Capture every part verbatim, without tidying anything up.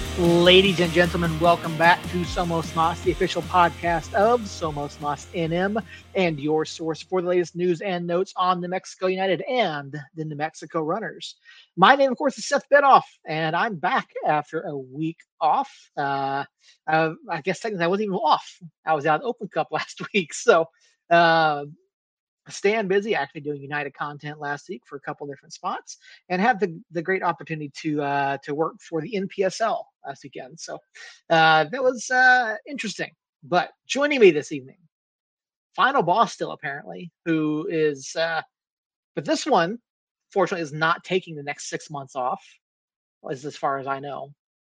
Ladies and gentlemen, welcome back to Somos Mas, the official podcast of Somos Mas N M, and your source for the latest news and notes on New Mexico United and the New Mexico Runners. My name, of course, is Seth Bitoff, and I'm back after a week off. Uh, uh, I guess technically I wasn't even off. I was out at Open Cup last week, so uh, staying busy, actually doing United content last week for a couple different spots, and had the, the great opportunity to uh, to work for the N P S L last weekend. So uh, that was uh, interesting. But joining me this evening, final boss still apparently, who is, uh, but this one, fortunately, is not taking the next six months off, as as far as I know.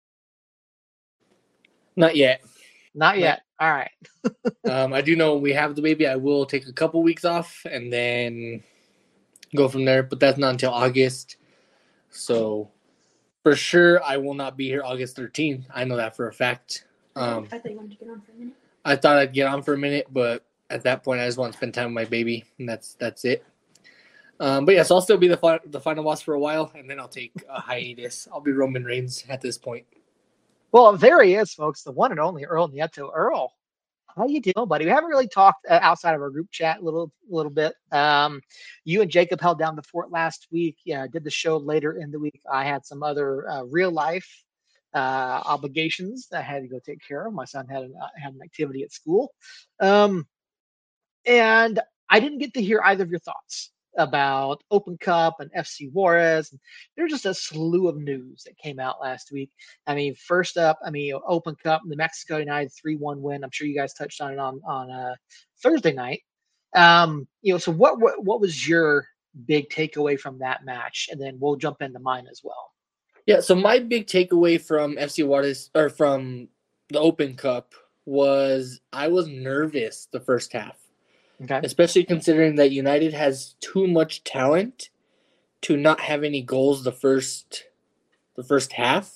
Not yet. Not yet. All right. um, I do know when we have the baby, I will take a couple weeks off and then go from there, but that's not until August. So for sure, I will not be here August thirteenth. I know that for a fact. Um, I thought you wanted to get on for a minute. I thought I'd get on for a minute, but at that point, I just want to spend time with my baby, and that's that's it. Um, but yes, I'll still be the fi- the final boss for a while, and then I'll take a hiatus. I'll be Roman Reigns at this point. Well, there he is, folks, the one and only Earl Nieto. Earl, how you doing, buddy? We haven't really talked uh, outside of our group chat a little, little bit. Um, you and Jacob held down the fort last week. Yeah, did the show later in the week. I had some other uh, real life uh, obligations that I had to go take care of. My son had an uh, had an activity at school, um, and I didn't get to hear either of your thoughts about Open Cup and F C Juarez. There's just a slew of news that came out last week. I mean, first up, I mean, Open Cup, New Mexico United three one win. I'm sure you guys touched on it on on uh, Thursday night. Um, you know, so what, what what was your big takeaway from that match? And then we'll jump into mine as well. Yeah, so my big takeaway from F C Juarez, or from the Open Cup, was I was nervous the first half. Okay. Especially considering that United has too much talent to not have any goals the first the first half.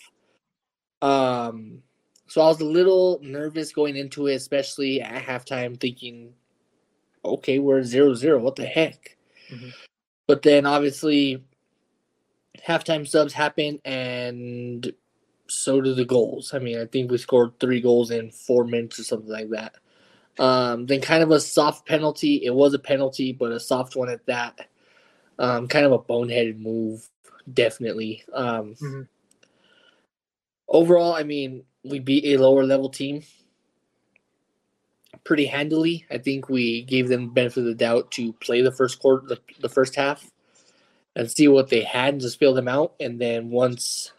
Um, so I was a little nervous going into it, especially at halftime, thinking, okay, we're zero zero. What the heck? Mm-hmm. But then obviously halftime subs happen, and so do the goals. I mean, I think we scored three goals in four minutes or something like that. Um, then kind of a soft penalty. It was a penalty, but a soft one at that. Um, kind of a boneheaded move, definitely. Um, mm-hmm. Overall, I mean, we beat a lower level team pretty handily. I think we gave them the benefit of the doubt to play the first quarter, the, the first half, and see what they had and just fill them out. And then once,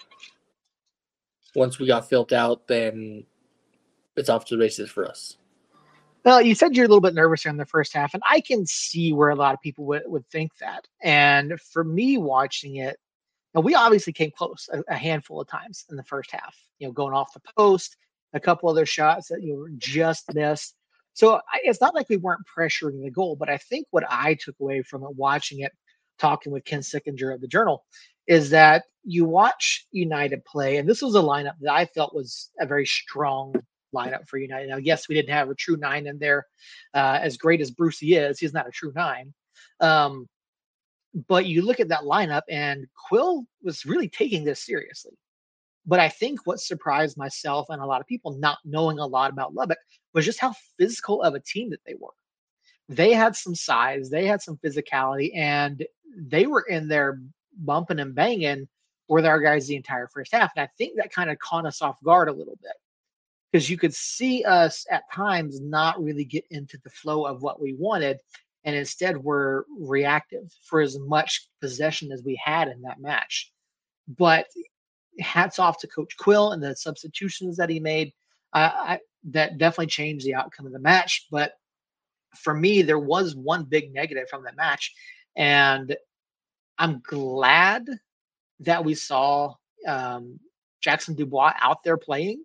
once we got filled out, then it's off to the races for us. Well, you said you're a little bit nervous in the first half, and I can see where a lot of people would, would think that. And for me watching it, now we obviously came close a, a handful of times in the first half, you know, going off the post, a couple other shots that you know, just missed. So I, it's not like we weren't pressuring the goal, but I think what I took away from it, watching it, talking with Ken Sickinger of the Journal, is that you watch United play, and this was a lineup that I felt was a very strong lineup for United. Now, yes, we didn't have a true nine in there. Uh, as great as Brucey is, he's not a true nine. Um, but you look at that lineup, and Quill was really taking this seriously. But I think what surprised myself and a lot of people not knowing a lot about Lubbock was just how physical of a team that they were. They had some size, they had some physicality, and they were in there bumping and banging with our guys the entire first half. And I think that kind of caught us off guard a little bit, because you could see us at times not really get into the flow of what we wanted, and instead we're reactive for as much possession as we had in that match. But hats off to Coach Quill and the substitutions that he made. Uh, I, that definitely changed the outcome of the match. But for me, there was one big negative from the match, and I'm glad that we saw um, Jackson Dubois out there playing.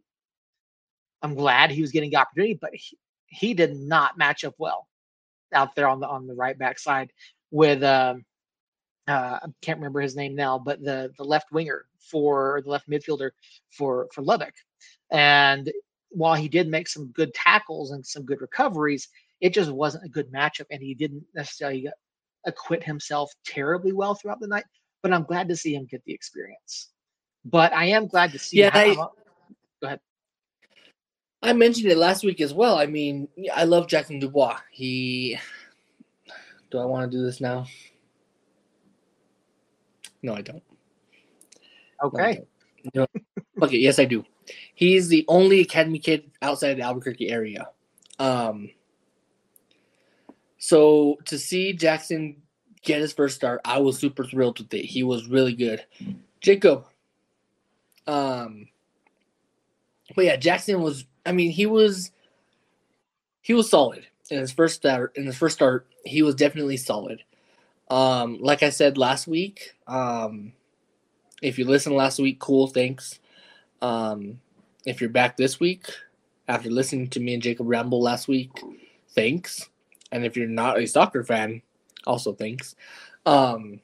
I'm glad he was getting the opportunity, but he, he did not match up well out there on the on the right back side with um, uh, I can't remember his name now, but the the left winger for the left midfielder for for Lubbock. And while he did make some good tackles and some good recoveries, it just wasn't a good matchup, and he didn't necessarily acquit himself terribly well throughout the night. But I'm glad to see him get the experience. But I am glad to see Yeah, how. I, how Go ahead. I mentioned it last week as well. I mean, I love Jackson Dubois. He. Do I want to do this now? No, I don't. Okay. No, I don't. No. Okay, yes, I do. He's the only academy kid outside the Albuquerque area. Um, so to see Jackson get his first start, I was super thrilled with it. He was really good. Jacob. Um, but yeah, Jackson was. I mean, he was. He was solid in his first start. In his first start, he was definitely solid. Um, like I said last week, um, if you listened last week, cool, thanks. Um, if you're back this week after listening to me and Jacob ramble last week, thanks. And if you're not a soccer fan, also thanks. Um,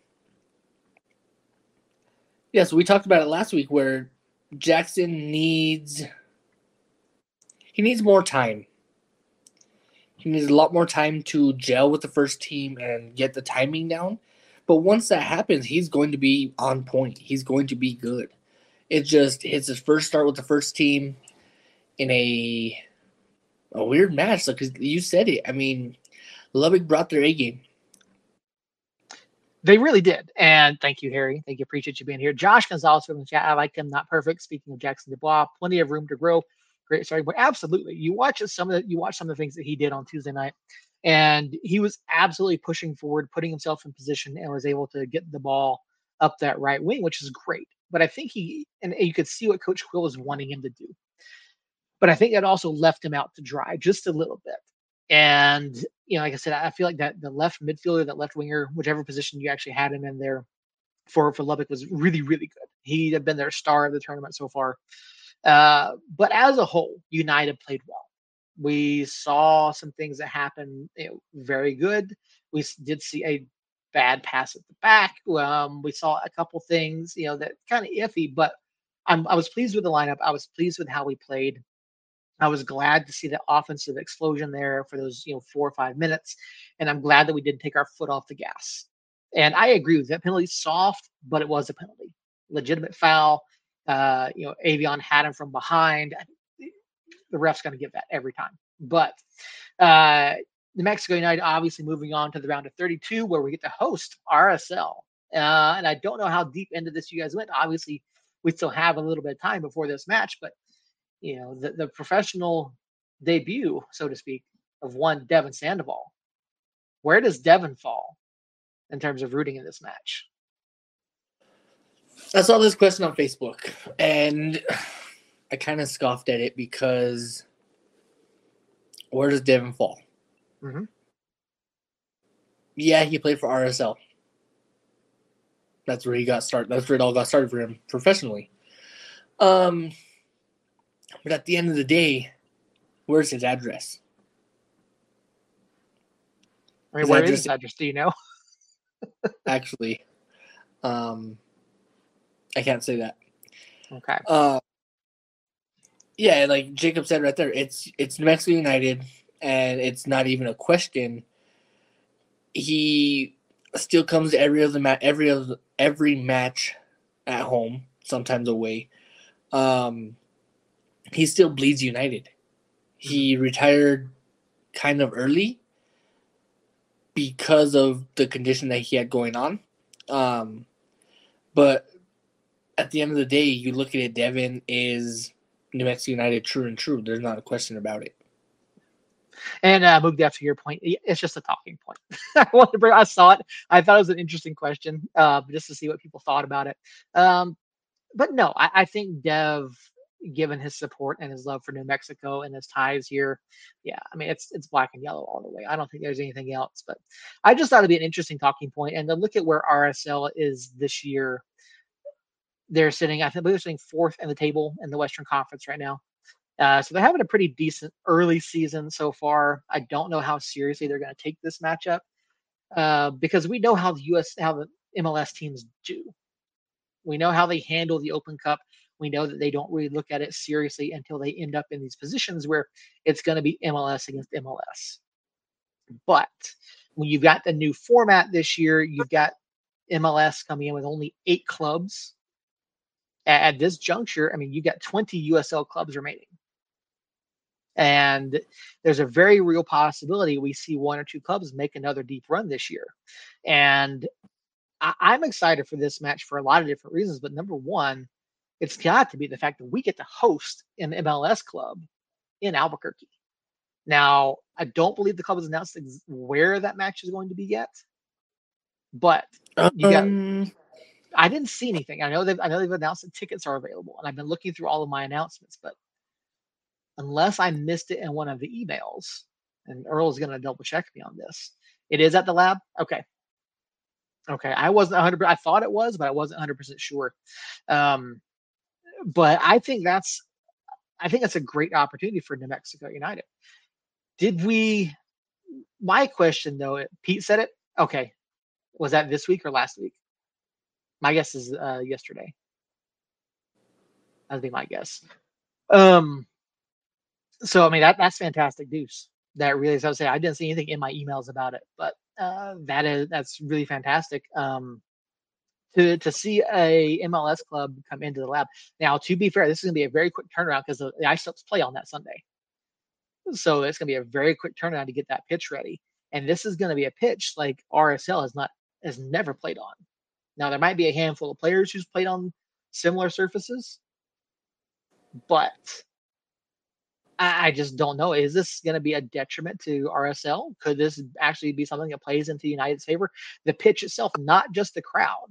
yeah, so we talked about it last week where Jackson needs he needs more time. He needs a lot more time to gel with the first team and get the timing down. But once that happens, he's going to be on point. He's going to be good. It just it's his first start with the first team in a a weird match. Because like, you said it. I mean, Lubbock brought their A game. They really did. And thank you, Harry. Thank you. Appreciate you being here. Josh Gonzalez from the chat. I like him. Not perfect. Speaking of Jackson Dubois, plenty of room to grow. Great starting point. Absolutely. You watch some of the, you watch some of the things that he did on Tuesday night, and he was absolutely pushing forward, putting himself in position, and was able to get the ball up that right wing, which is great. But I think he and you could see what Coach Quill was wanting him to do. But I think it also left him out to dry just a little bit. And, you know, like I said, I feel like that the left midfielder, that left winger, whichever position you actually had him in there for, for Lubbock was really, really good. He had been their star of the tournament so far. Uh, but as a whole, United played well. We saw some things that happened, you know, very good. We did see a bad pass at the back. Um, we saw a couple things, you know, that kind of iffy, but I'm, I was pleased with the lineup. I was pleased with how we played. I was glad to see the offensive explosion there for those, you know, four or five minutes. And I'm glad that we didn't take our foot off the gas. And I agree with that penalty, soft, but it was a penalty. Legitimate foul. Uh, you know, Avion had him from behind. The ref's going to give that every time. But uh, New Mexico United obviously moving on to the round of thirty-two where we get to host R S L. Uh, and I don't know how deep into this you guys went. Obviously, we still have a little bit of time before this match, but you know, the, the professional debut, so to speak, of one Devin Sandoval. Where does Devin fall in terms of rooting in this match? I saw this question on Facebook, and I kind of scoffed at it because where does Devin fall? Mm-hmm. Yeah, he played for R S L. That's where he got started. That's where it all got started for him professionally. Um, but at the end of the day, where's his address? I mean, his where address, is his address? Do you know? Actually, um, I can't say that. Okay. Uh, yeah, like Jacob said right there, it's it's New Mexico United, and it's not even a question. He still comes to every other match, every other every match at home, sometimes away. Um, he still bleeds United. He retired kind of early because of the condition that he had going on. Um, but at the end of the day, you look at it, Devin is New Mexico United true and true. There's not a question about it. And uh, moved after your point. It's just a talking point. I wanted to bring. I saw it. I thought it was an interesting question, uh, just to see what people thought about it. Um, but no, I, I think Dev, given his support and his love for New Mexico and his ties here, yeah, I mean it's it's black and yellow all the way. I don't think there's anything else. But I just thought it'd be an interesting talking point. And to look at where R S L is this year, they're sitting. I think they're sitting fourth in the table in the Western Conference right now. Uh, so they're having a pretty decent early season so far. I don't know how seriously they're going to take this matchup uh, because we know how the U S, how the M L S teams do. We know how they handle the Open Cup. We know that they don't really look at it seriously until they end up in these positions where it's going to be M L S against M L S. But when you've got the new format this year, you've got M L S coming in with only eight clubs. At, at this juncture, I mean, you got twenty U S L clubs remaining. And there's a very real possibility we see one or two clubs make another deep run this year. And I, I'm excited for this match for a lot of different reasons. But number one, it's got to be the fact that we get to host an M L S club in Albuquerque. Now, I don't believe the club has announced where that match is going to be yet, but you got. Um, I didn't see anything. I know they've. I know they've announced that tickets are available, and I've been looking through all of my announcements, but unless I missed it in one of the emails, and Earl is going to double check me on this, it is at the lab. Okay. Okay. I wasn't one hundred. I thought it was, but I wasn't one hundred percent sure. Um, but I think that's. I think that's a great opportunity for New Mexico United. Did we? My question though, Pete said it. Okay, was that this week or last week? My guess is uh, yesterday. That'd be my guess. Um. So I mean that that's fantastic news. That really is. I would say I didn't see anything in my emails about it, but uh, that is that's really fantastic. Um, to to see a M L S club come into the lab. Now, to be fair, this is going to be a very quick turnaround because the, the Ice Hawks play on that Sunday. So it's going to be a very quick turnaround to get that pitch ready. And this is going to be a pitch like R S L has not has never played on. Now there might be a handful of players who's played on similar surfaces, but I, I just don't know. Is this going to be a detriment to R S L? Could this actually be something that plays into United's favor? The pitch itself, not just the crowd.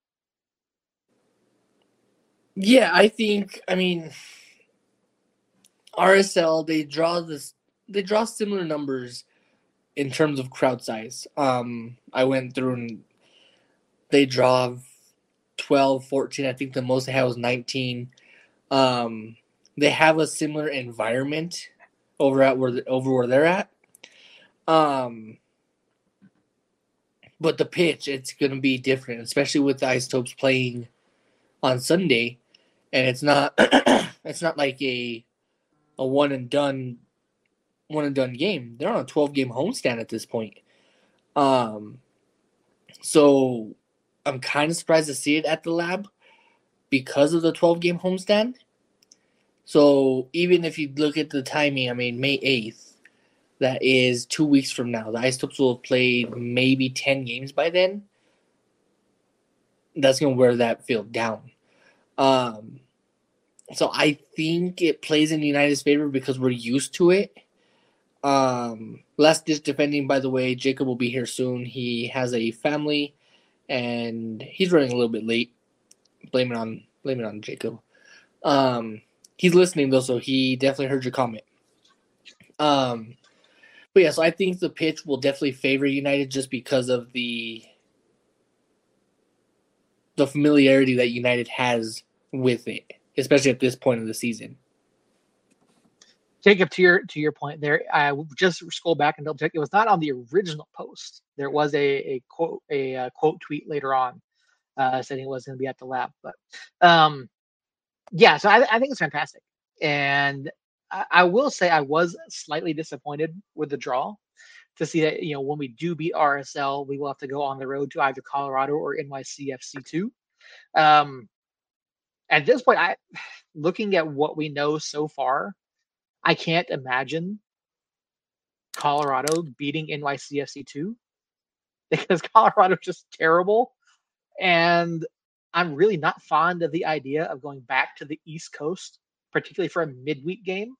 Yeah, I think. I mean, R S L they draw this. They draw similar numbers in terms of crowd size. Um, I went through and they draw twelve, fourteen. I think the most they had was nineteen. Um, they have a similar environment over at where over where they're at. Um, but the pitch, it's going to be different, especially with the Isotopes playing on Sunday, and it's not it's not like a a one and done one and done game. They're on a twelve game homestand at this point. Um, so I'm kind of surprised to see it at the lab because of the twelve game homestand. So even if you look at the timing, I mean May eighth, that is two weeks from now. The Isotopes will have played maybe ten games by then. That's gonna wear that field down. Um, so I think it plays in United's favor because we're used to it. Um, last ditch defending, by the way, Jacob will be here soon. He has a family, and he's running a little bit late. Blame it on blame it on Jacob. Um, he's listening though, so he definitely heard your comment. Um, but yeah, so I think the pitch will definitely favor United just because of the the familiarity that United has with it, especially at this point of the season. Jacob, to your to your point there, I just scroll back and double check. It was not on the original post. There was a, a quote a, a quote tweet later on uh, saying it was going to be at the lab. But um, yeah, so I, I think it's fantastic, and I, I will say I was slightly disappointed with the draw to see that you know when we do beat R S L, we will have to go on the road to either Colorado or N Y C F C two. Um, at this point, I looking at what we know so far. I can't imagine Colorado beating N Y C F C two because Colorado's just terrible. And I'm really not fond of the idea of going back to the East Coast, particularly for a midweek game.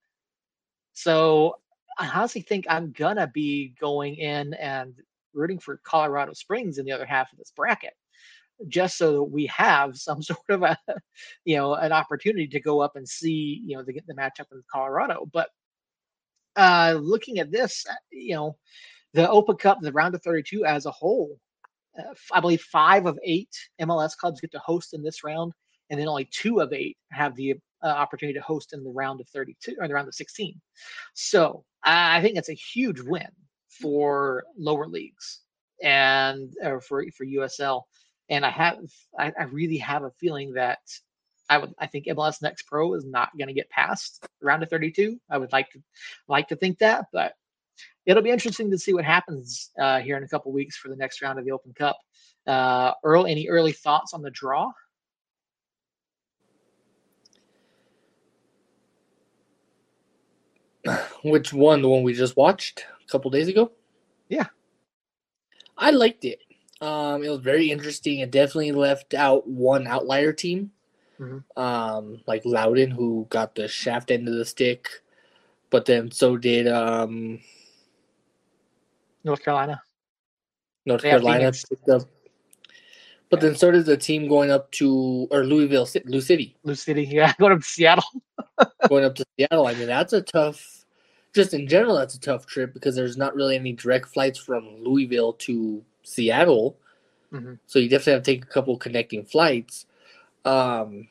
So I honestly think I'm going to be going in and rooting for Colorado Springs in the other half of this bracket, just so that we have some sort of a, you know, an opportunity to go up and see, you know, the, the matchup in Colorado. But uh, looking at this, you know, the Open Cup, the round of thirty-two as a whole, uh, I believe five of eight M L S clubs get to host in this round, and then only two of eight have the uh, opportunity to host in the round of thirty-two or the round of sixteen. So I think it's a huge win for lower leagues and uh, for for U S L. And I have, I, I really have a feeling that I would, I think M L S Next Pro is not going to get past the round of thirty-two. I would like to, like to think that, but it'll be interesting to see what happens uh, here in a couple weeks for the next round of the Open Cup. Uh, Earl, any early thoughts on the draw? Which one? The one we just watched a couple days ago? Yeah. I liked it. Um, it was very interesting. It definitely left out one outlier team, Mm-hmm. um, like Loudon, who got the shaft end of the stick, but then so did um, North Carolina. North They have Carolina Phoenix. picked up. But Yeah. then so did the team going up to or Louisville, Lou City, Lou City. Yeah, going up to Seattle. going up to Seattle. I mean, that's a tough. Just in general, that's a tough trip because there's not really any direct flights from Louisville to Seattle. Mm-hmm. So you definitely have to take a couple connecting flights. Um,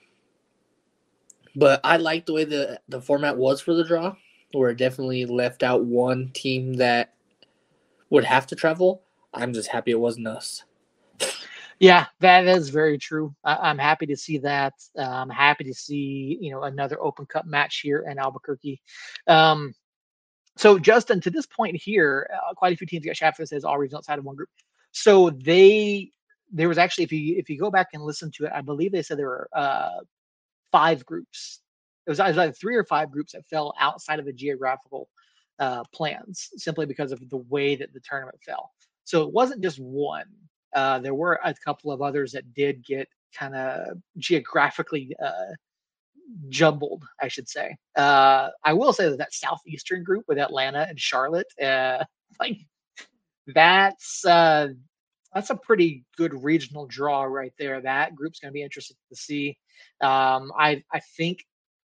but I like the way the, the format was for the draw, where it definitely left out one team that would have to travel. I'm just happy it wasn't us. Yeah, that is very true. I, I'm happy to see that. Uh, I'm happy to see, you know, another Open Cup match here in Albuquerque. Um, so, Justin, to this point here, uh, quite a few teams got shafted. Says all regions outside of one group. So they there was actually, if you if you go back and listen to it, I believe they said there were uh, five groups. It was either three or five groups that fell outside of the geographical uh, plans, simply because of the way that the tournament fell. So it wasn't just one. Uh, there were a couple of others that did get kind of geographically uh, jumbled, I should say. Uh, I will say that that southeastern group with Atlanta and Charlotte, uh, like that's uh, that's a pretty good regional draw right there. That group's going to be interesting to see. Um, I I think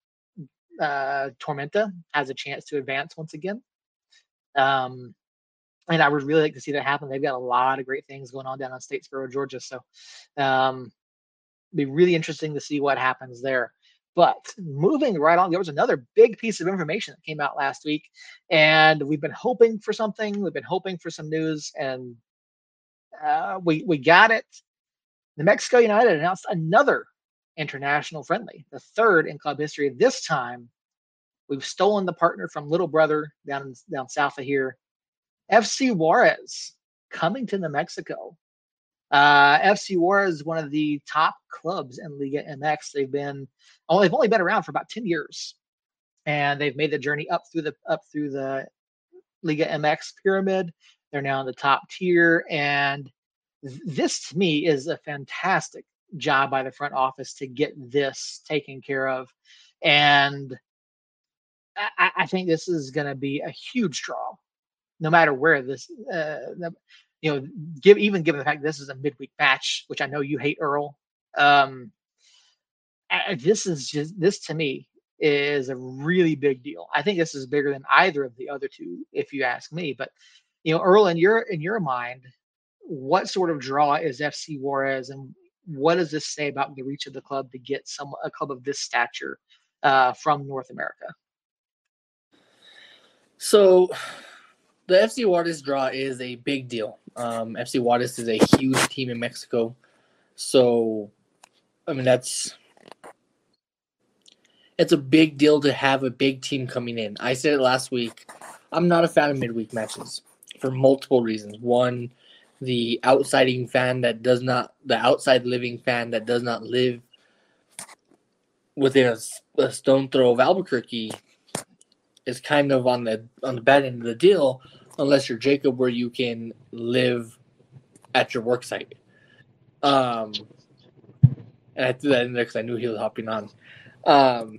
uh, Tormenta has a chance to advance once again. Um, and I would really like to see that happen. They've got a lot of great things going on down in Statesboro, Georgia. So, um, be really interesting to see what happens there. But moving right on, there was another big piece of information that came out last week, and we've been hoping for something. We've been hoping for some news, and uh, we we got it. New Mexico United announced another international friendly, the third in club history. This time, we've stolen the partner from Little Brother down down south of here. F C Juarez coming to New Mexico. Uh, F C Juarez is one of the top clubs in Liga M X. They've been oh, they've only been around for about ten years, and they've made the journey up through the up through the Liga M X pyramid. They're now in the top tier, and th- this to me is a fantastic job by the front office to get this taken care of, and I, I think this is going to be a huge draw, no matter where this, uh, the, you know, give even given the fact this is a midweek match, which I know you hate, Earl. Um, I, this is just this to me is a really big deal. I think this is bigger than either of the other two, if you ask me. But you know, Earl, in your in your mind, what sort of draw is F C Juarez, and what does this say about the reach of the club to get some a club of this stature uh, from North America? So, the F C Juarez draw is a big deal. Um, F C Juarez is a huge team in Mexico. So, I mean, that's it's a big deal to have a big team coming in. I said it last week. I'm not a fan of midweek matches for multiple reasons. One, the outsiding fan that does not, the outside living fan that does not live within a, a stone throw of Albuquerque is kind of on the on the bad end of the deal, unless you're Jacob, where you can live at your work site. Um, and I threw that in there because I knew he was hopping on. Um,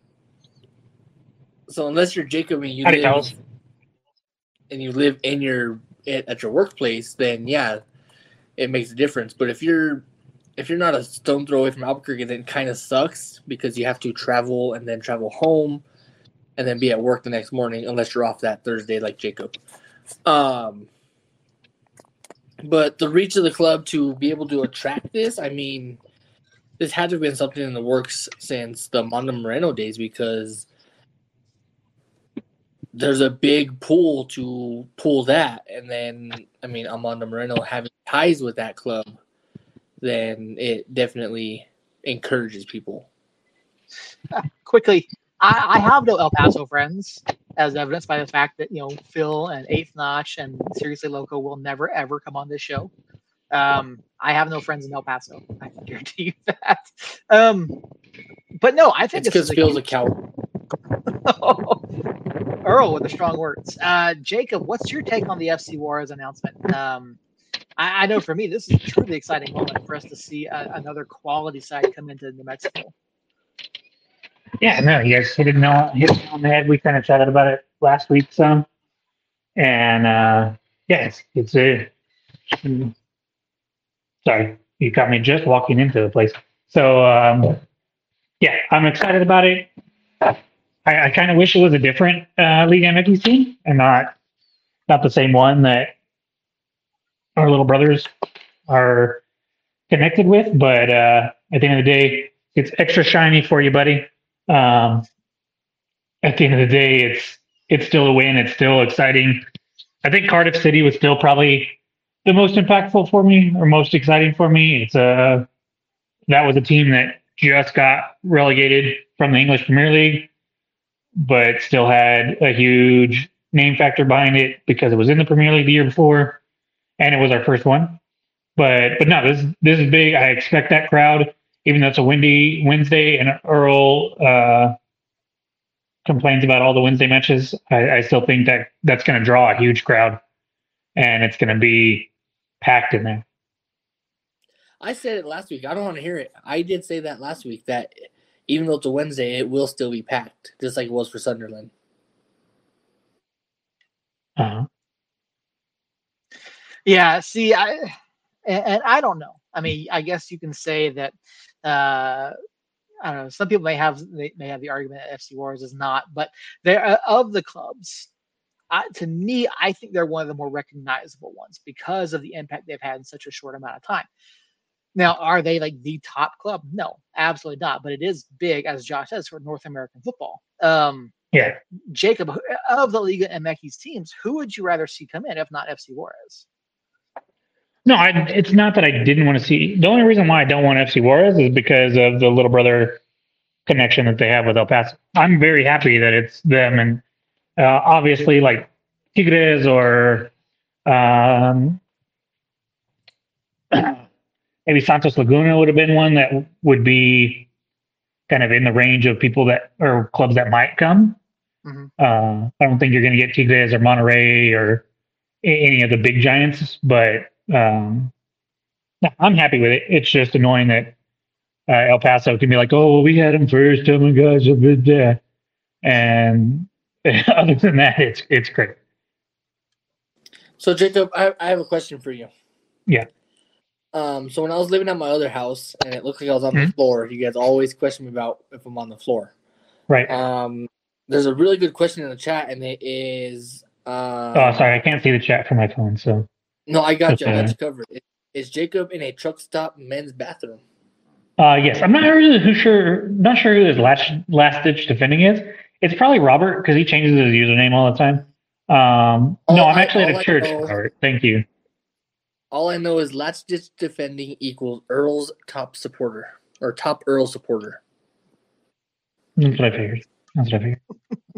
so unless you're Jacob and you Howdy, live fellas. and you live in your at your workplace, then yeah, it makes a difference. But if you're if you're not a stone throw away from Albuquerque, then it kind of sucks because you have to travel and then travel home and then be at work the next morning, unless you're off that Thursday like Jacob. Um, but the reach of the club to be able to attract this, I mean, this had to have been something in the works since the Mondo Moreno days, because there's a big pool to pull that. And then, I mean, Armando Moreno having ties with that club, then it definitely encourages people. Uh, quickly, I, I have no El Paso friends, as evidenced by the fact that, you know, Phil and Eighth Notch and Seriously Loco will never, ever come on this show. Um, I have no friends in El Paso. I can guarantee you that. Um, but no, I think it's because Phil's a coward. Earl with the strong words. Uh, Jacob, what's your take on the F C Juarez announcement? Um, I, I know for me, this is a truly exciting moment for us to see a, another quality side come into New Mexico. Yeah, no, you guys hit it on, hit it on the head. We kind of chatted about it last week some. And uh, yeah, it's, it's a. Sorry, you got me just walking into the place. So um, yeah, I'm excited about it. I, I kind of wish it was a different uh, Liga M X team and not not the same one that our little brothers are connected with. But uh, at the end of the day, it's extra shiny for you, buddy. Um, at the end of the day, it's it's still a win. It's still exciting. I think Cardiff City was still probably the most impactful for me or most exciting for me. It's a that was a team that just got relegated from the English Premier League, but still had a huge name factor behind it because it was in the Premier League the year before, and it was our first one. But but no, this this is big. I expect that crowd, even though it's a windy Wednesday and Earl uh, complains about all the Wednesday matches. I, I still think that that's going to draw a huge crowd, and it's going to be packed in there. I said it last week. I don't want to hear it. I did say that last week that even though it's a Wednesday, it will still be packed, just like it was for Sunderland. Uh-huh. Yeah, see, I and, and I don't know. I mean, I guess you can say that. Uh, I don't know. Some people may have they may have the argument that F C Juarez is not, but they're uh, of the clubs. Uh, to me, I think they're one of the more recognizable ones because of the impact they've had in such a short amount of time. Now, are they like the top club? No, absolutely not. But it is big, as Josh says, for North American football. Um, yeah. Jacob, of the Liga M X teams, who would you rather see come in if not F C Juarez? No, I, it's not that I didn't want to see. The only reason why I don't want F C Juarez is because of the little brother connection that they have with El Paso. I'm very happy that it's them, and uh, obviously, like Tigres or um, maybe Santos Laguna would have been one that would be kind of in the range of people that or clubs that might come. Mm-hmm. Uh, I don't think you're going to get Tigres or Monterrey or any of the big giants, but um, I'm happy with it. It's just annoying that uh, El Paso can be like, oh, well, we had them first. Oh my gosh, a bit there. And other than that, it's it's great. So Jacob, I, I have a question for you. Yeah. Um. So when I was living at my other house and it looked like I was on mm-hmm. the floor, you guys always question me about if I'm on the floor. Right. Um. There's a really good question in the chat, and it is. Um, oh, sorry, I can't see the chat from my phone. So. No, I got you. I got you covered. Is Jacob in a truck stop men's bathroom? Uh, yes, I'm not really who sure, not sure who his last last ditch defending is. It's probably Robert because he changes his username all the time. Um, oh, no, I'm I, actually at a church. Robert, thank you. All I know is last ditch defending equals Earl's top supporter or top Earl supporter. That's what I figured. That's what I figured.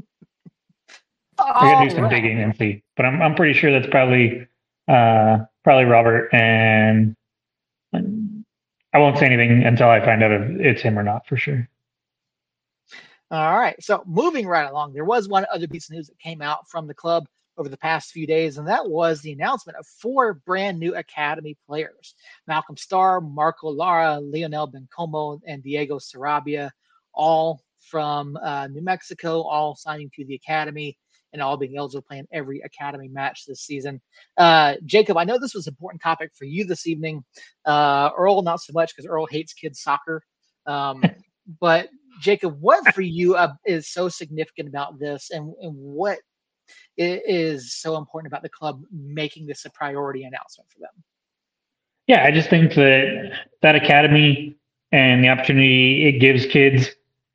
I gotta do some right. digging and see, but I'm I'm pretty sure that's probably. Uh, probably Robert, and I won't say anything until I find out if it's him or not for sure. All right. So moving right along, there was one other piece of news that came out from the club over the past few days, and that was the announcement of four brand new academy players: Malcolm Starr, Marco Lara, Lionel Bencomo, and Diego Sarabia, all from uh, New Mexico, all signing to the academy and all being eligible to play in every academy match this season. Uh, Jacob, I know this was an important topic for you this evening. Uh, Earl, not so much because Earl hates kids soccer. Um, but Jacob, what for you uh, is so significant about this, and, and what is so important about the club making this a priority announcement for them? Yeah, I just think that that academy and the opportunity it gives kids,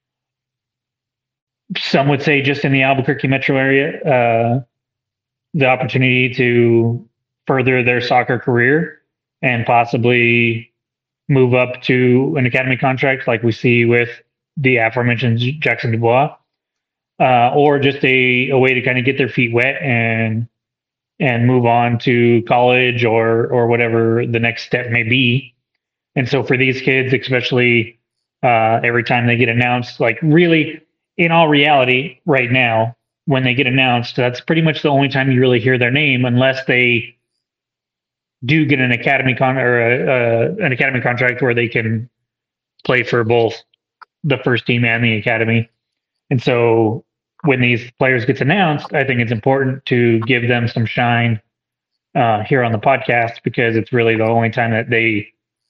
some would say just in the Albuquerque metro area, uh, the opportunity to further their soccer career and possibly move up to an academy contract like we see with the aforementioned Jackson Dubois, uh, or just a, a way to kind of get their feet wet and and move on to college or or whatever the next step may be. And so for these kids, especially uh, every time they get announced, like really, in all reality, right now, when they get announced, that's pretty much the only time you really hear their name, unless they do get an academy con or a, uh, an academy contract where they can play for both the first team and the academy. And so when these players gets announced, I think it's important to give them some shine uh, here on the podcast, because it's really the only time that they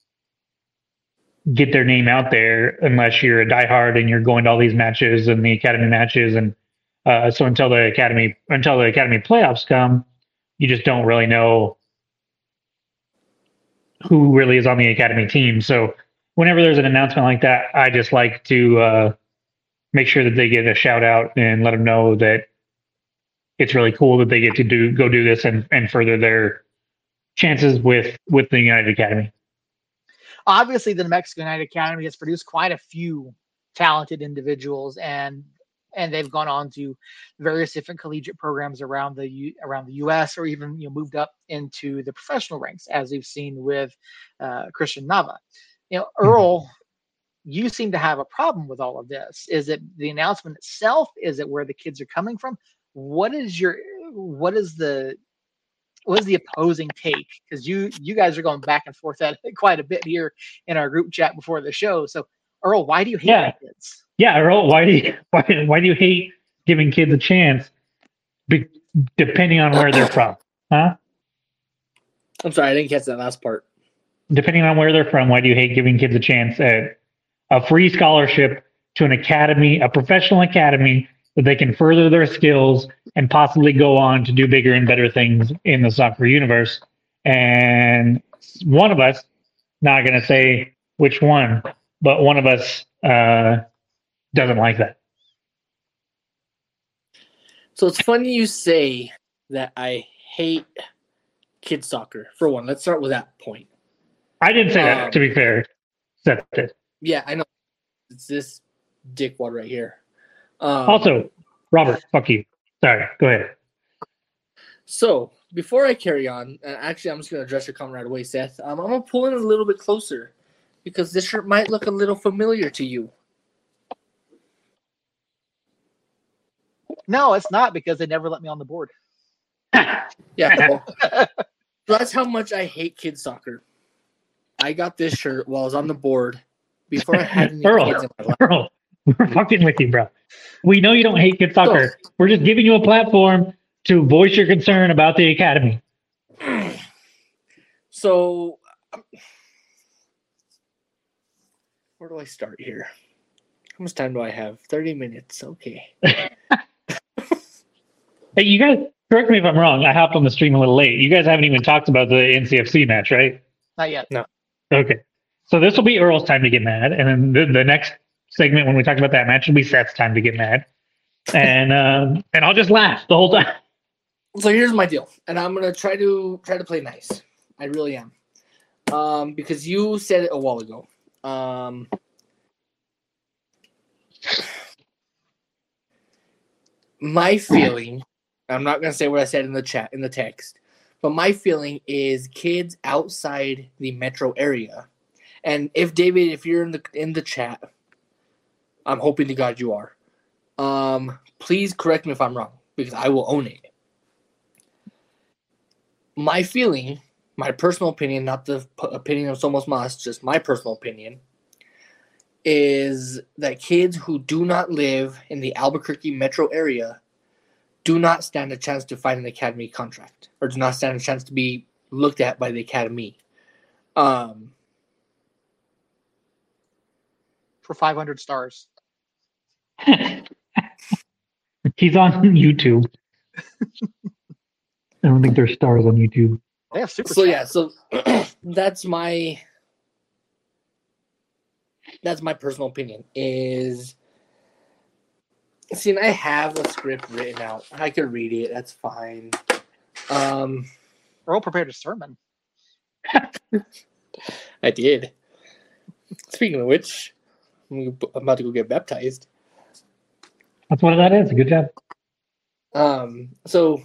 get their name out there, unless you're a diehard and you're going to all these matches and the academy matches. And uh, so until the academy, until the academy playoffs come, you just don't really know who really is on the academy team. So whenever there's an announcement like that, I just like to uh, make sure that they get a shout out and let them know that it's really cool that they get to do go do this and, and further their chances with with the United Academy. Obviously, the New Mexico United Academy has produced quite a few talented individuals, and and they've gone on to various different collegiate programs around the U, around the U S, or even you know moved up into the professional ranks, as we've seen with uh, Christian Nava. You know, Earl, you seem to have a problem with all of this. Is it the announcement itself? Is it where the kids are coming from? What is your what is the what is the opposing take? Because you you guys are going back and forth at it quite a bit here in our group chat before the show. So Earl, why do you hate yeah. kids? Yeah, Earl, why do you why, why do you hate giving kids a chance, be, depending on where they're from? Huh? I'm sorry, I didn't catch that last part. Depending on where they're from, why do you hate giving kids a chance at a free scholarship to an academy, a professional academy, that they can further their skills and possibly go on to do bigger and better things in the soccer universe? And one of us, not going to say which one, but one of us uh, doesn't like that. So it's funny you say that I hate kids soccer. For one, let's start with that point. I didn't say um, that, to be fair. Seth did. Yeah, I know. It's this dickwad right here. Um, Also, Robert, fuck you. Sorry, go ahead. So, before I carry on, and actually I'm just going to address your comment right away, Seth. Um, I'm going to pull in a little bit closer because this shirt might look a little familiar to you. No, it's not, because they never let me on the board. Yeah, well, that's how much I hate kids soccer. I got this shirt while I was on the board before I had any Earl, kids in my life. Earl, we're fucking with you, bro. We know you don't hate kids soccer. So, we're just giving you a platform to voice your concern about the academy. So, um, where do I start here? How much time do I have? thirty minutes. Okay. Hey, you guys, correct me if I'm wrong. I hopped on the stream a little late. You guys haven't even talked about the N C F C match, right? Not yet. No. Okay. So this will be Earl's time to get mad. And then the, the next segment, when we talk about that match, will be Seth's time to get mad. And um, and I'll just laugh the whole time. So here's my deal, and I'm gonna try to try to play nice. I really am, um, because you said it a while ago. Um, my feeling, I'm not gonna say what I said in the chat in the text, but my feeling is kids outside the metro area. And if David, if you're in the in the chat, I'm hoping to God you are. Um, please correct me if I'm wrong, because I will own it. My feeling, my personal opinion, not the p- opinion of Somos Mas, just my personal opinion, is that kids who do not live in the Albuquerque metro area do not stand a chance to find an academy contract, or do not stand a chance to be looked at by the academy. Um, For five hundred stars. He's on YouTube. I don't think there's stars on YouTube. They have super. so chat. yeah, so that's my that's my personal opinion. Is see, and I have a script written out. I could read it. That's fine. Um, Earl prepared a sermon. I did. Speaking of which, I'm about to go get baptized. That's what that is. Good job. Um, so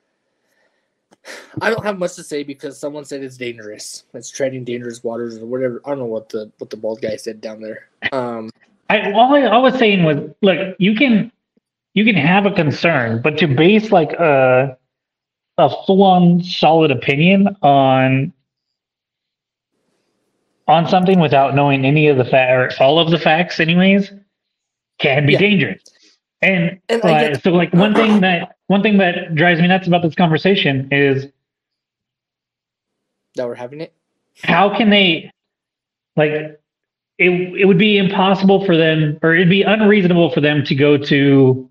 I don't have much to say because someone said it's dangerous. It's treading dangerous waters or whatever. I don't know what the what the bald guy said down there. Um, I all I, all I was saying was, look, you can you can have a concern, but to base like a a full on solid opinion on on something without knowing any of the fa- or all of the facts, anyways, can be Yeah. dangerous. And, And I uh, get so, like one thing that one thing that drives me nuts about this conversation is that we're having it. how can they like it? It would be impossible for them, or it'd be unreasonable for them to go to,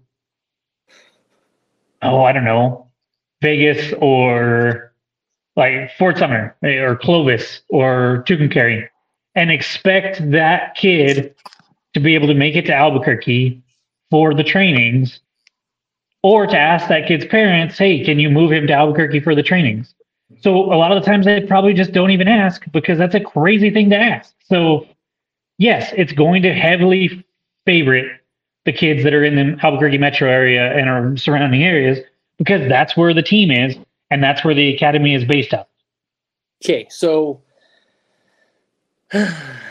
oh, I don't know, Vegas or like Fort Sumner or Clovis or Tucumcari, and expect that kid to be able to make it to Albuquerque for the trainings, or to ask that kid's parents, hey, can you move him to Albuquerque for the trainings? So a lot of the times they probably just don't even ask because that's a crazy thing to ask. So yes, it's going to heavily favorite the kids that are in the Albuquerque metro area and our surrounding areas because that's where the team is and that's where the academy is based out. Okay, so all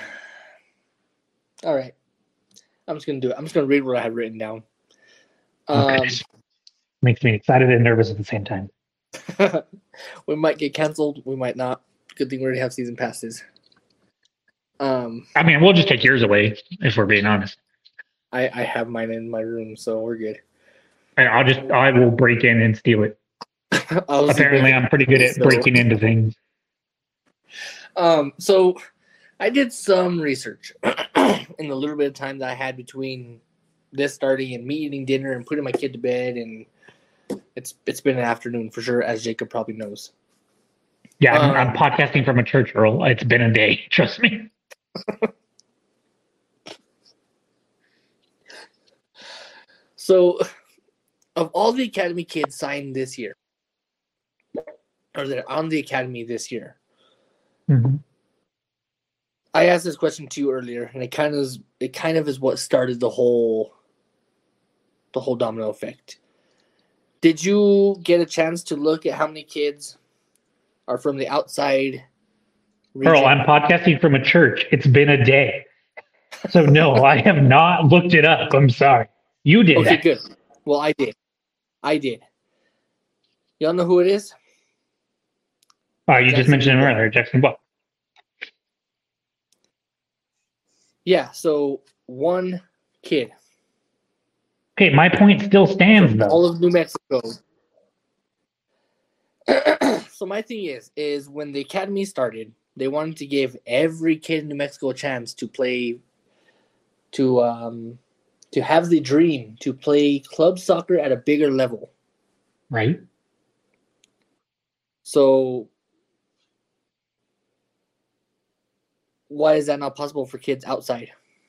right, I'm just gonna do it. I'm just gonna read what I have written down. Okay. Um, Makes me excited and nervous at the same time. we might get canceled. We might not. Good thing we already have season passes. Um, I mean, we'll just take yours away if we're being honest. I, I have mine in my room, so we're good. And I'll just I will break in and steal it. Apparently, I'm pretty good at so, breaking into things. Um, so I did some research in the little bit of time that I had between this starting and me eating dinner and putting my kid to bed, and it's it's been an afternoon for sure, as Jacob probably knows. Yeah, I'm, Um, I'm podcasting from a church, Earl. It's been a day. Trust me. So, of all the academy kids signed this year, or that are on the academy this year, Mm-hmm. I asked this question to you earlier, and it kind of is, it kind of is what started the whole the whole domino effect. Did you get a chance to look at how many kids are from the outside region? Earl, I'm podcasting from a church. It's been a day. So, no, I have not looked it up. I'm sorry. You did Okay, that. good. Well, I did. I did. Y'all know who it is? Oh, you just Jackson mentioned him Dubois. earlier, Jackson Dubois. Yeah, so one kid. Okay, my point still stands, From though. all of New Mexico. So my thing is, is when the academy started, they wanted to give every kid in New Mexico a chance to play, to um, to have the dream to play club soccer at a bigger level. Right? So why is that not possible for kids outside?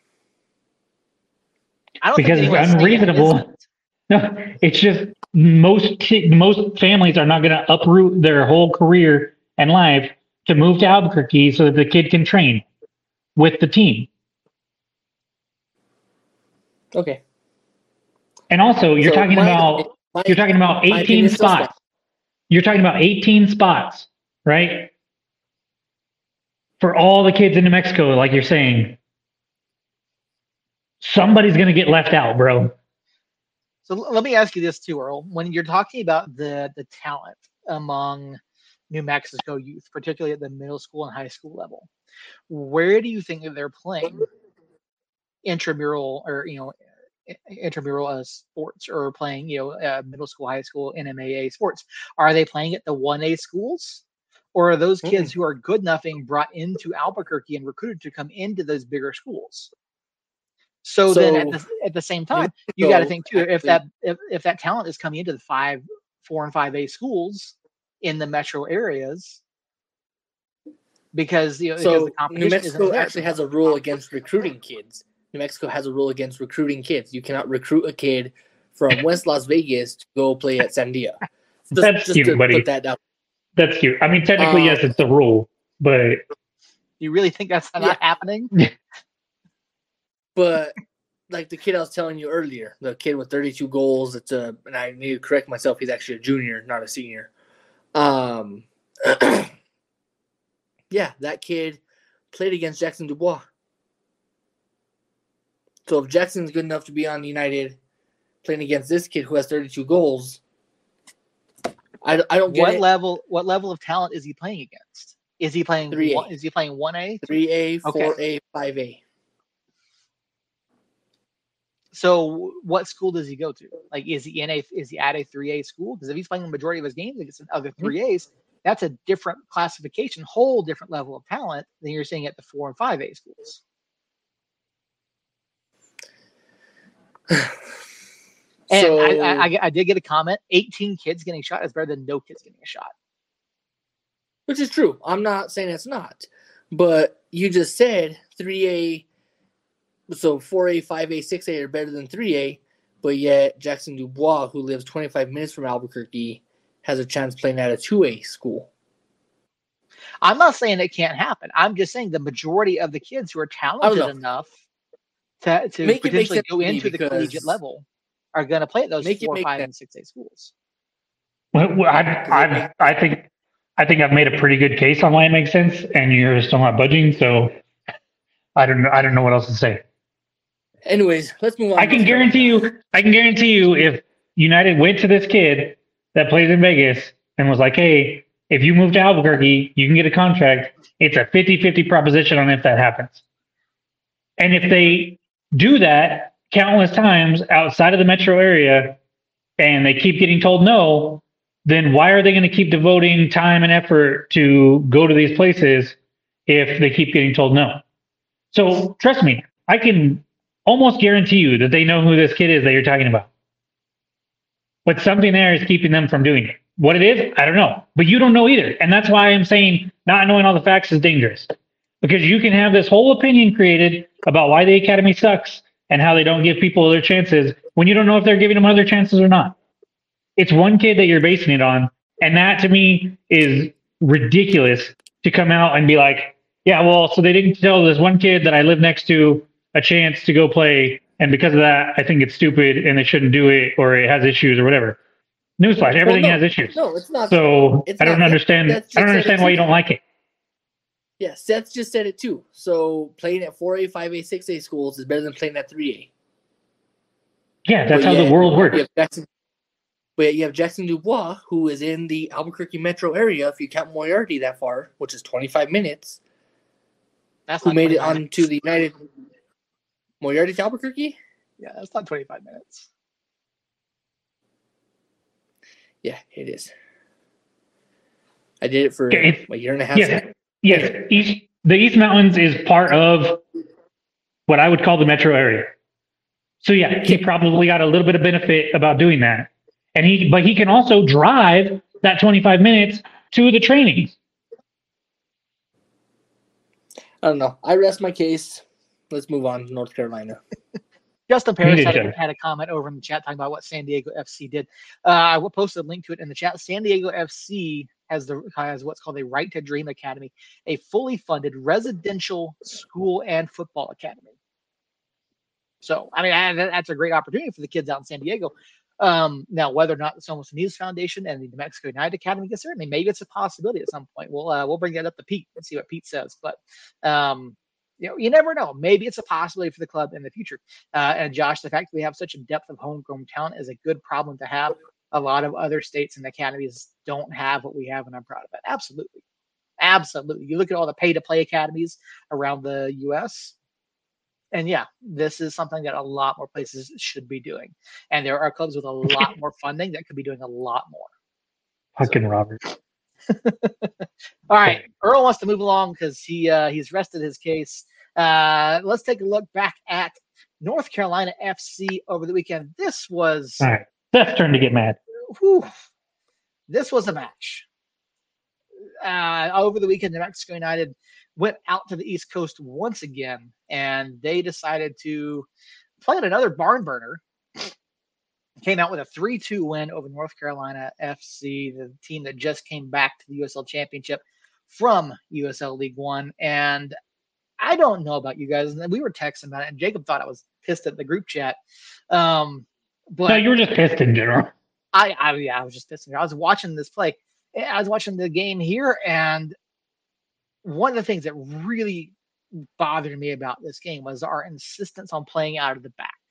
I don't Because think it's anyone's saying that unreasonable. isn't. No, it's just most ki- most families are not going to uproot their whole career and life to move to Albuquerque so that the kid can train with the team. Okay. And also, you're So talking my- about my- you're talking about my eighteen opinion still spots. You're talking about eighteen spots, right? For all the kids in New Mexico, like you're saying, somebody's going to get left out, bro. So l- let me ask you this too, Earl. When you're talking about the the talent among New Mexico youth, particularly at the middle school and high school level, where do you think that they're playing intramural or you know i- intramural uh, sports or playing you know uh, middle school, high school, N M A A sports? Are they playing at the one A schools, or are those kids who are good enough being brought into Albuquerque and recruited to come into those bigger schools? So, then at So- the, at the same time, you got to So, think too, if actually- that if, if that talent is coming into the five, four and five A schools in the metro areas, because you know, because So the competition New isn't Mexico there. actually has a rule against recruiting kids. New Mexico has a rule against recruiting kids. You cannot recruit a kid from West Las Vegas to go play at Sandia. Just, That's just cute, to buddy. put that down. That's cute. I mean, technically, Um, yes, it's a rule, but You really think that's not Yeah. happening? But like the kid I was telling you earlier, the kid with thirty-two goals, it's a, and I need to correct myself, he's actually a junior, not a senior. Um, yeah, that kid played against Jackson Dubois. So if Jackson's good enough to be on United, playing against this kid who has thirty-two goals. I, I don't get what it. level what level of talent is he playing against? Is he playing three A. one, is he playing one A? three A, Okay. four A, five A. So what school does he go to? Like, is he in a is he at a three A school? Because if he's playing the majority of his games against other three A's, that's a different classification, whole different level of talent than you're seeing at the four and five A schools. And So, I, I, I did get a comment. eighteen kids getting shot is better than no kids getting a shot. which is true. I'm not saying it's not. But you just said three A, so four A, five A, six A are better than three A, but yet Jackson Dubois, who lives twenty-five minutes from Albuquerque, has a chance playing at a two A school. I'm not saying it can't happen. I'm just saying the majority of the kids who are talented know. enough to, to Make it make potentially sense go to me into the because- collegiate level are going to play at those Make it four, make five, sense. and six A schools. Well, well, I, I, I think, I think I've made a pretty good case on why it makes sense, and you're still not budging. So I don't know. I don't know what else to say. Anyways, let's move on. I can guarantee you. I can guarantee you, if United went to this kid that plays in Vegas and was like, "Hey, if you move to Albuquerque, you can get a contract." It's a fifty-fifty proposition on if that happens. And if they do that countless times outside of the metro area, and they keep getting told no, then why are they going to keep devoting time and effort to go to these places if they keep getting told no? So trust me, I can almost guarantee you that they know who this kid is that you're talking about. But something there is keeping them from doing it. What it is, I don't know. But you don't know either. And that's why I'm saying not knowing all the facts is dangerous. Because you can have this whole opinion created about why the academy sucks and how they don't give people other chances when you don't know if they're giving them other chances or not. It's one kid that you're basing it on. And that to me is ridiculous to come out and be like, yeah, well, so they didn't tell this one kid that I live next to a chance to go play. And because of that, I think it's stupid and they shouldn't do it, or it has issues or whatever. Newsflash, everything no, has issues. No, it's not. So It's I don't not. understand. That's just I don't said understand it why you too. don't like it. Yeah, Seth just said it too. So playing at four A, five A, six A schools is better than playing at three A. Yeah, that's But how yet, the world works. You have Jackson, but yet you have Jackson Dubois, who is in the Albuquerque metro area, if you count Moriarty that far, which is twenty-five minutes, That's who not made it twenty-five onto minutes. the United. Moriarty to Albuquerque? Yeah, that's not twenty-five minutes. Yeah, it is. I did it for Okay, it's- a year and a half. Yes, yes. East, the East Mountains is part of what I would call the metro area. So yeah, he probably got a little bit of benefit about doing that. And he, but he can also drive that twenty-five minutes to the trainings. I don't know. I rest my case. Let's move on to North Carolina. Justin Paris had, Neither a- had a comment over in the chat talking about what San Diego F C did. Uh, I will post a link to it in the chat. San Diego F C has the has what's called a Right to Dream Academy, a fully funded residential school and football academy. So, I mean, I, that- that's a great opportunity for the kids out in San Diego. Um, now, whether or not the Somos Unidos Foundation and the New Mexico United Academy gets there, I mean, maybe it's a possibility at some point. We'll uh, we'll bring that up to Pete and see what Pete says. But um, you know, you never know. Maybe it's a possibility for the club in the future. Uh, and Josh, the fact that we have such a depth of homegrown talent is a good problem to have. A lot of other states and academies don't have what we have, and I'm proud of it. Absolutely, absolutely. You look at all the pay-to-play academies around the U S, and yeah, this is something that a lot more places should be doing. And there are clubs with a lot more funding that could be doing a lot more. Fucking Robert. All right, Earl wants to move along because he uh, he's rested his case. Uh, let's take a look back at North Carolina F C over the weekend. This was All right. Seth's turn to get mad. whew, this was a match. Uh, over the weekend, New Mexico United went out to the East Coast once again, and they decided to play at another barn burner. Came out with a three two win over North Carolina F C, the team that just came back to the U S L Championship from U S L League One. And I don't know about you guys, and we were texting about it, and Jacob thought I was pissed at the group chat. Um, but No, you were just pissed in general. I, I, yeah, I was just pissed. I was watching this play. I was watching the game here, and one of the things that really bothered me about this game was our insistence on playing out of the back.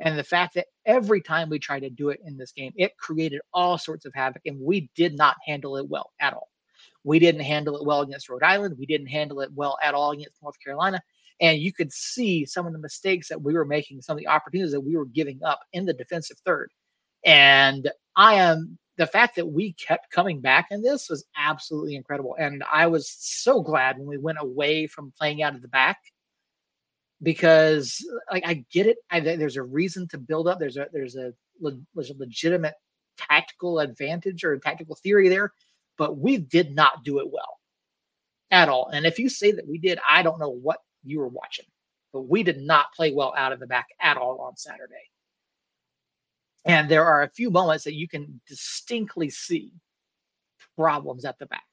And the fact that every time we tried to do it in this game, it created all sorts of havoc, and we did not handle it well at all. We didn't handle it well against Rhode Island. We didn't handle it well at all against North Carolina. And you could see some of the mistakes that we were making, some of the opportunities that we were giving up in the defensive third. And I am the fact that we kept coming back in this was absolutely incredible. And I was so glad when we went away from playing out of the back, because like I get it. I, there's a reason to build up. There's a there's a there's a legitimate tactical advantage or tactical theory there, but we did not do it well at all. And if you say that we did, I don't know what you were watching, but we did not play well out of the back at all on Saturday. And there are a few moments that you can distinctly see problems at the back.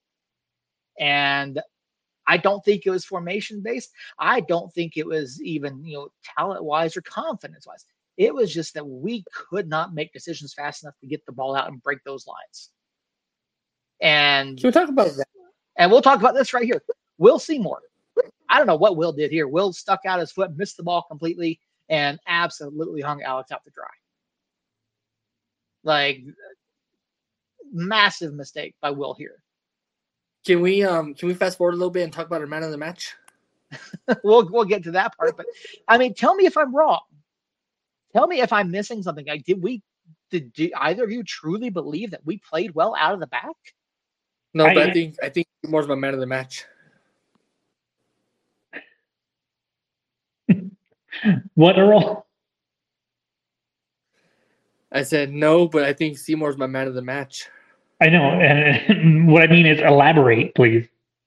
And I don't think it was formation based. I don't think it was even, you know, talent wise or confidence wise. It was just that we could not make decisions fast enough to get the ball out and break those lines. And Can we talk about that? And we'll talk about this right here. Will Seymour. I don't know what Will did here. Will stuck out his foot, missed the ball completely, and absolutely hung Alex out to dry. Like, massive mistake by Will here. Can we um can we fast forward a little bit and talk about our man of the match? we'll we'll get to that part, but I mean, tell me if I'm wrong. Tell me if I'm missing something. Like, did we did, did either of you truly believe that we played well out of the back? No, I, but I think I think Seymour's my man of the match. What, Earl? I said no, but I think Seymour's my man of the match. I know. And what I mean is elaborate, please.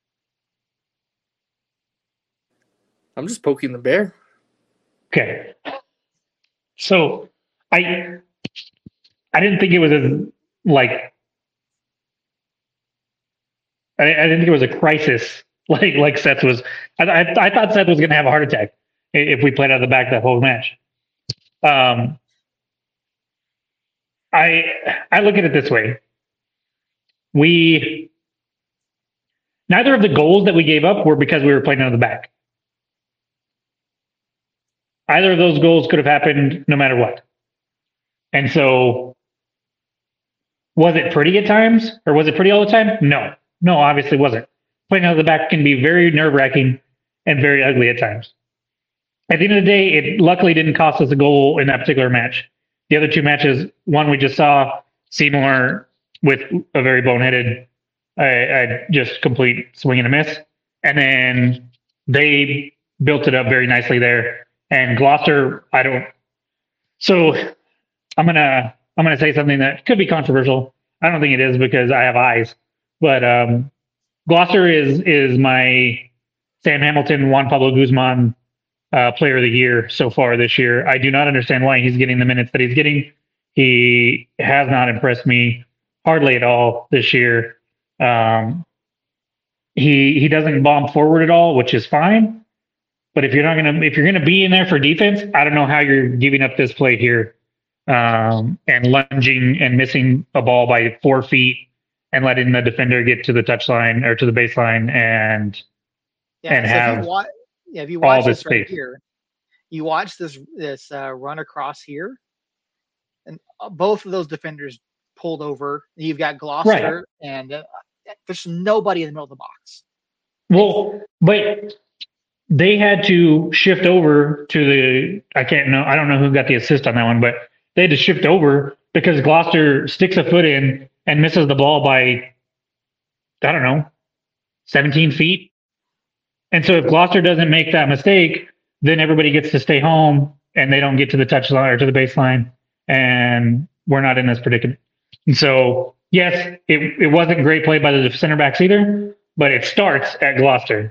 I'm just poking the bear. Okay. So I I didn't think it was as like I, I didn't think it was a crisis like like Seth was. I I, I thought Seth was going to have a heart attack if we played out of the back that whole match. Um, I I look at it this way. We neither of the goals that we gave up were because we were playing out of the back. Either of those goals could have happened no matter what. And so, was it pretty at times, or was it pretty all the time? No, no, obviously wasn't. Playing out of the back can be very nerve-wracking and very ugly at times. At the end of the day, it luckily didn't cost us a goal in that particular match. The other two matches, one we just saw, Seymour with a very boneheaded, I, I just complete swing and a miss. And then they built it up very nicely there. And Gloucester, I don't. So I'm gonna I'm gonna say something that could be controversial. I don't think it is because I have eyes. But um, Gloucester is is my Sam Hamilton, Juan Pablo Guzman uh, Player of the Year so far this year. I do not understand why he's getting the minutes that he's getting. He has not impressed me hardly at all this year. Um, he he doesn't bomb forward at all, which is fine. But if you're not gonna if you're gonna be in there for defense, I don't know how you're giving up this play here, um, and lunging and missing a ball by four feet and letting the defender get to the touchline or to the baseline and yeah, and so have if you watch, yeah, if you watch all this this right space. here, you watch this this uh, run across here, and both of those defenders pulled over. You've got Gloucester, right. and uh, there's nobody in the middle of the box. Well, but they had to shift over to the, I can't know, I don't know who got the assist on that one, but they had to shift over because Gloucester sticks a foot in and misses the ball by, I don't know, seventeen feet. And so if Gloucester doesn't make that mistake, then everybody gets to stay home and they don't get to the touchline or to the baseline, and we're not in this predicament. And so, yes, it, it wasn't great play by the center backs either, but it starts at Gloucester.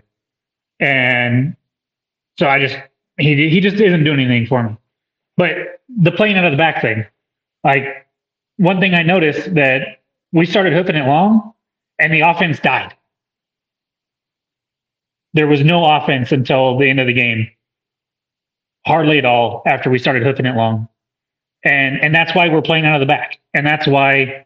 And so I just, he he just isn't doing anything for me. But the playing out of the back thing, like one thing I noticed that we started hoofing it long and the offense died. There was no offense until the end of the game. Hardly at all after we started hoofing it long. And and that's why we're playing out of the back. And that's why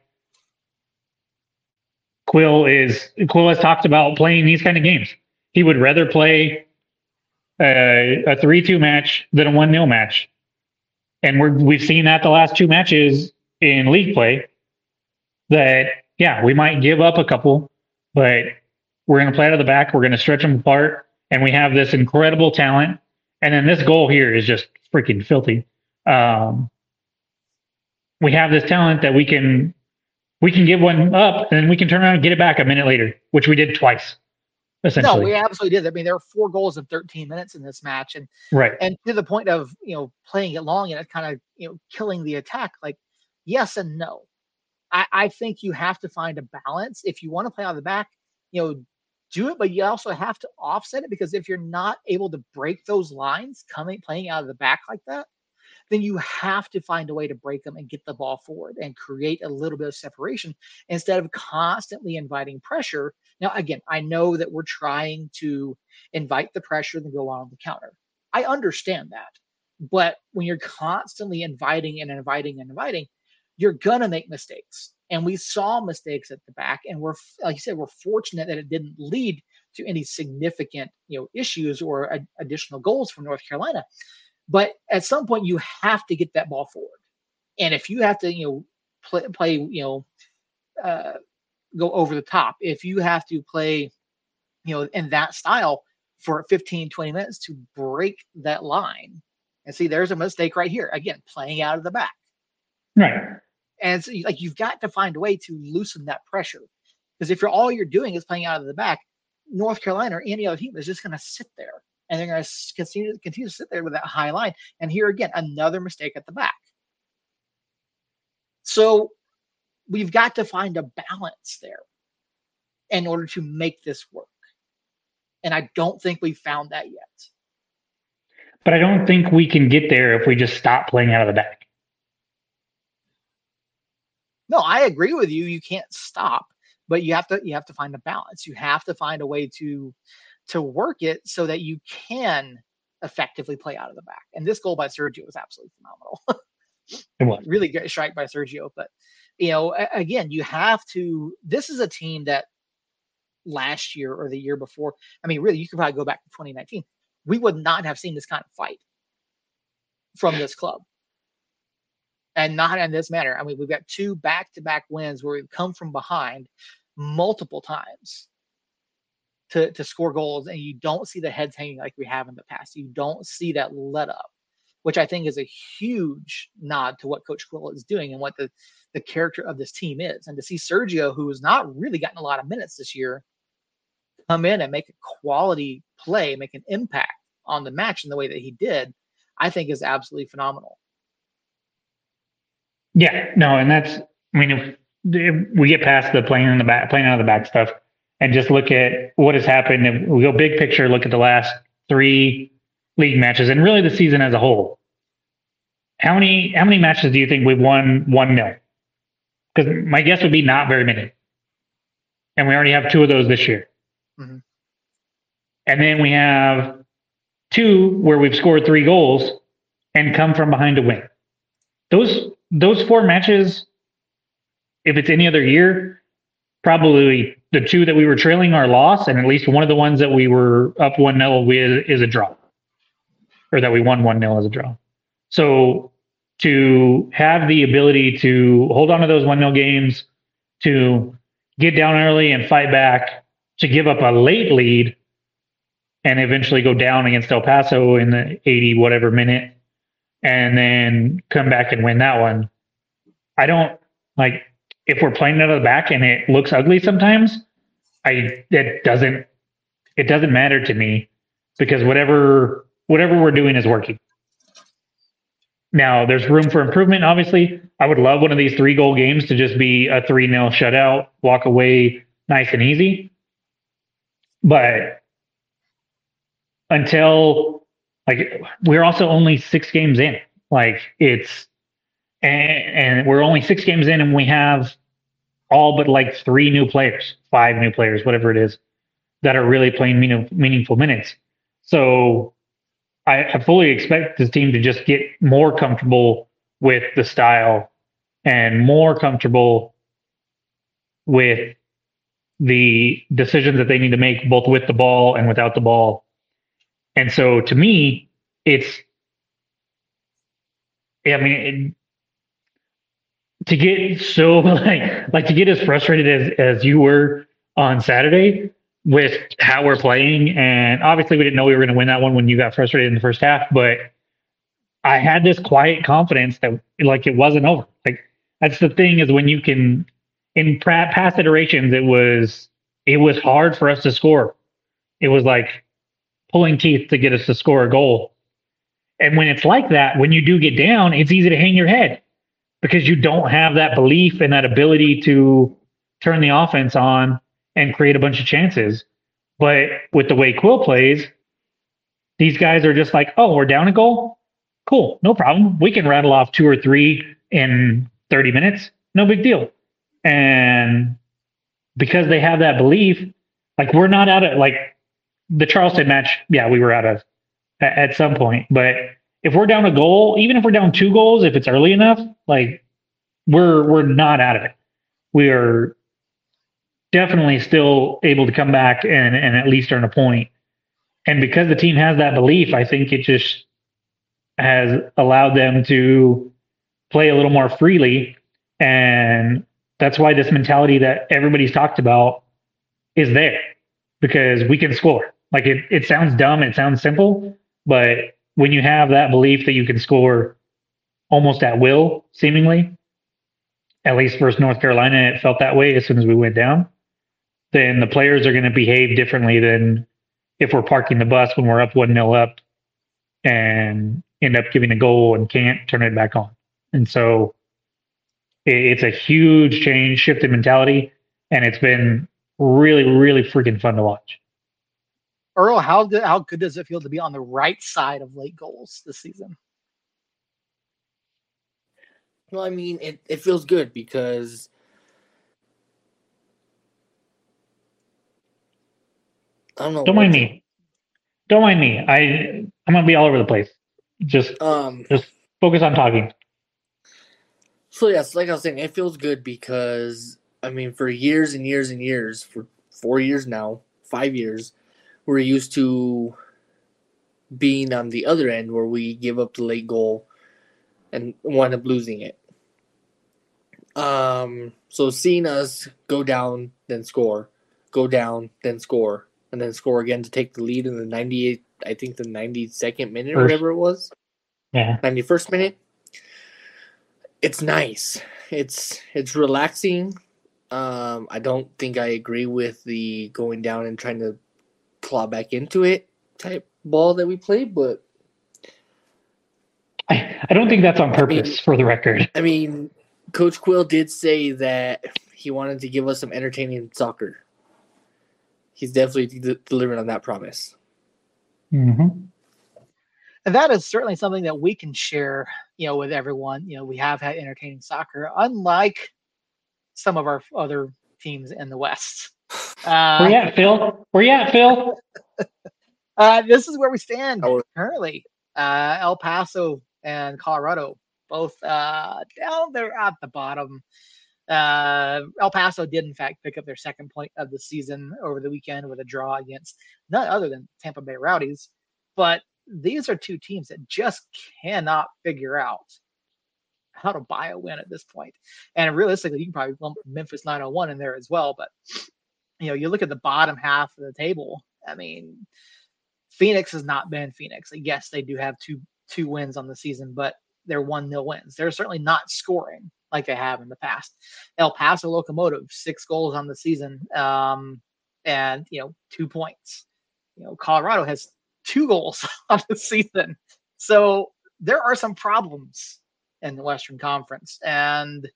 Quill is Quill has talked about playing these kind of games. He would rather play a, a three two match than a one nil match. And we're, we've seen that the last two matches in league play that, yeah, we might give up a couple, but we're going to play out of the back. We're going to stretch them apart. And we have this incredible talent. And then this goal here is just freaking filthy. Um, we have this talent that we can, we can give one up and then we can turn around and get it back a minute later, which we did twice. No, we absolutely did. I mean, there were four goals in thirteen minutes in this match, and right, and to the point of you know playing it long and it kind of you know killing the attack. Like, yes and no. I, I think you have to find a balance if you want to play out of the back. You know, do it, but you also have to offset it because if you're not able to break those lines coming playing out of the back like that, then you have to find a way to break them and get the ball forward and create a little bit of separation instead of constantly inviting pressure. Now, again, I know that we're trying to invite the pressure and go on the counter. I understand that. But when you're constantly inviting and inviting and inviting, you're going to make mistakes. And we saw mistakes at the back. And we're, like you said, we're fortunate that it didn't lead to any significant, you know, issues or a, additional goals for North Carolina. But at some point, you have to get that ball forward. And if you have to, you know, play, play you know, uh, go over the top, if you have to play, you know, in that style for fifteen, twenty minutes to break that line. And see, there's a mistake right here. Again, playing out of the back. Right. And so, like, you've got to find a way to loosen that pressure. Because if you're all you're doing is playing out of the back, North Carolina or any other team is just going to sit there. And they're going to continue, continue to sit there with that high line. And here again, another mistake at the back. So we've got to find a balance there in order to make this work. And I don't think we've found that yet. But I don't think we can get there if we just stop playing out of the back. No, I agree with you. You can't stop, but you have to you have to find a balance. You have to find a way to to work it so that you can effectively play out of the back. And this goal by Sergio was absolutely phenomenal. It was. Really great strike by Sergio. But, you know, again, you have to – this is a team that last year or the year before – I mean, really, you could probably go back to twenty nineteen. We would not have seen this kind of fight from this club. And not in this manner. I mean, we've got two back-to-back wins where we've come from behind multiple times to, to score goals, and you don't see the heads hanging like we have in the past. You don't see that let up, which I think is a huge nod to what Coach Quill is doing and what the, the character of this team is. And to see Sergio, who has not really gotten a lot of minutes this year, come in and make a quality play, make an impact on the match in the way that he did, I think is absolutely phenomenal. Yeah, no, and that's, I mean, if, if we get past the playing in the back, playing out of the back stuff, and just look at what has happened, and we go big picture, look at the last three league matches, and really the season as a whole. How many how many matches do you think we've won one nil? Because my guess would be not very many, and we already have two of those this year. Mm-hmm. And then we have two where we've scored three goals and come from behind to win. Those those four matches, if it's any other year, probably the two that we were trailing are loss, and at least one of the ones that we were up one nil with is a draw, or that we won one nil as a draw. So to have the ability to hold on to those one nil games, to get down early and fight back, to give up a late lead, and eventually go down against El Paso in the eighty whatever minute, and then come back and win that one. I don't like if we're playing out of the back and it looks ugly sometimes. I it doesn't it doesn't matter to me because whatever whatever we're doing is working. Now there's room for improvement. Obviously, I would love one of these three goal games to just be a three nil shutout, walk away nice and easy. But until like we're also only six games in, like it's and, and we're only six games in, and we have all but like three new players, five new players, whatever it is, that are really playing mean, meaningful minutes. So I, I fully expect this team to just get more comfortable with the style and more comfortable with the decisions that they need to make, both with the ball and without the ball. And so to me, it's I mean, it, to get so like like to get as frustrated as as you were on Saturday with how we're playing, and obviously we didn't know we were going to win that one when you got frustrated in the first half, but I had this quiet confidence that like it wasn't over. Like that's the thing is when you can in pra- past iterations it was it was hard for us to score. It was like pulling teeth to get us to score a goal. And when it's like that, when you do get down, it's easy to hang your head because you don't have that belief and that ability to turn the offense on and create a bunch of chances. But with the way Quill plays, these guys are just like, oh, we're down a goal? Cool, no problem. We can rattle off two or three in thirty minutes. No big deal. And because they have that belief, like we're not out of like the Charleston match, yeah, we were out of at, at some point. But if we're down a goal, even if we're down two goals, if it's early enough, like we're we're not out of it. We are definitely still able to come back and, and at least earn a point. And because the team has that belief, I think it just has allowed them to play a little more freely. And that's why this mentality that everybody's talked about is there because we can score. Like it, it sounds dumb, it sounds simple, but when you have that belief that you can score almost at will, seemingly, at least versus North Carolina, it felt that way as soon as we went down, then the players are going to behave differently than if we're parking the bus when we're up one nil up and end up giving a goal and can't turn it back on. And so it, it's a huge change, shift in mentality, and it's been really, really freaking fun to watch. Earl, how good, how good does it feel to be on the right side of late goals this season? Well, I mean, it, it feels good because I don't know. Don't mind me. Don't mind me. I I'm gonna be all over the place. Just Um, just focus on talking. So yes, like I was saying, it feels good because I mean, for years and years and years, for four years now, five years, we're used to being on the other end where we give up the late goal and wind up losing it. Um, so seeing us go down, then score, go down, then score, and then score again to take the lead in the ninety-eighth, I think the ninety-second minute or First. whatever it was. Yeah. ninety-first minute. It's nice. It's it's relaxing. Um, I don't think I agree with the going down and trying to claw back into it type ball that we played, but I, I don't think that's on purpose, I mean, for the record. I mean, Coach Quill did say that he wanted to give us some entertaining soccer. He's definitely de- delivering on that promise. Mm-hmm. And that is certainly something that we can share, you know, with everyone. You know, we have had entertaining soccer, unlike some of our other teams in the West. Uh, Where you at, Phil? Where you at, Phil? uh, this is where we stand Our- currently. Uh, El Paso and Colorado, both uh, down there at the bottom. Uh, El Paso did, in fact, pick up their second point of the season over the weekend with a draw against none other than Tampa Bay Rowdies. But these are two teams that just cannot figure out how to buy a win at this point. And realistically, you can probably lump Memphis nine oh one in there as well. But, you know, you look at the bottom half of the table. I mean, Phoenix has not been Phoenix. Yes, they do have two two wins on the season, but they're one nil wins. They're certainly not scoring like they have in the past. El Paso Locomotive, six goals on the season, um, and, you know, two points. You know, Colorado has two goals on the season. So there are some problems in the Western Conference. And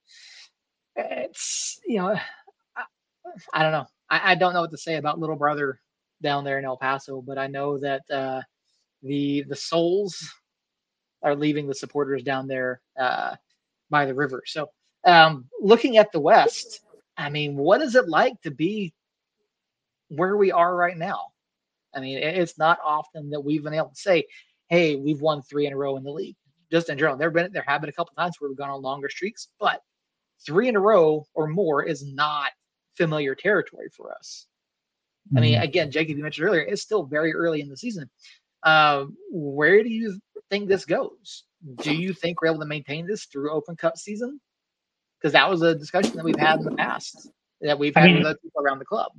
it's, you know, I, I don't know. I, I don't know what to say about little brother down there in El Paso, but I know that uh, the the souls are leaving the supporters down there uh, by the river. So um, looking at the West, I mean, what is it like to be where we are right now? I mean, it's not often that we've been able to say, hey, we've won three in a row in the league. Just in general, there have been there have been a couple times where we've gone on longer streaks, but three in a row or more is not familiar territory for us. Mm-hmm. I mean, again, Jacob, you mentioned earlier, it's still very early in the season. Uh, where do you think this goes? do you think we're able to maintain this through Open Cup season? Because that was a discussion that we've had in the past that we've had I mean, with other people around the club.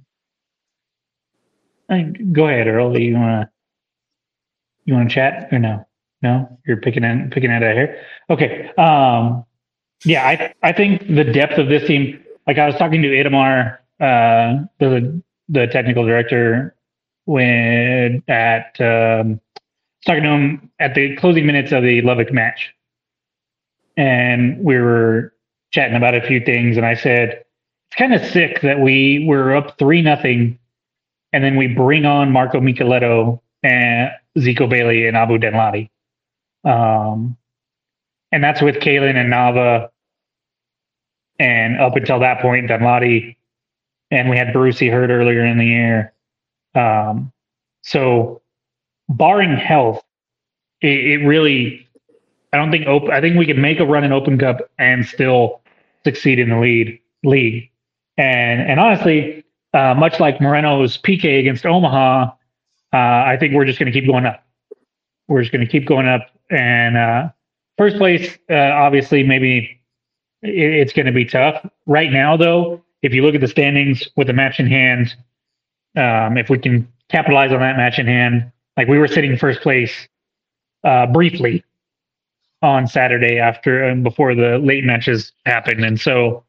I mean, go ahead, Earl. Do you want to you want to chat or no? No, you're picking at picking at it here. Okay. Um, yeah, I I think the depth of this team. Like I was talking to Itamar, uh, the the technical director, when at um, talking to him at the closing minutes of the Lubbock match, and we were chatting about a few things, and I said it's kind of sick that we were up three nothing, and then we bring on Marco Micheletto and Zico Bailey and Abu Denladi, um, and that's with Kalen and Nava. And up until that point, Denladi, and we had Brucey hurt earlier in the year. Um, so, barring health, it, it really, I don't think open. I think we can make a run in Open Cup and still succeed in the lead league. And and honestly, uh, much like Moreno's P K against Omaha, uh, I think we're just going to keep going up. We're just going to keep going up. And uh, first place, uh, obviously, maybe. It's going to be tough. Right now, though, if you look at the standings with the match in hand, um, if we can capitalize on that match in hand, like we were sitting first place uh, briefly on Saturday after and before the late matches happened, and so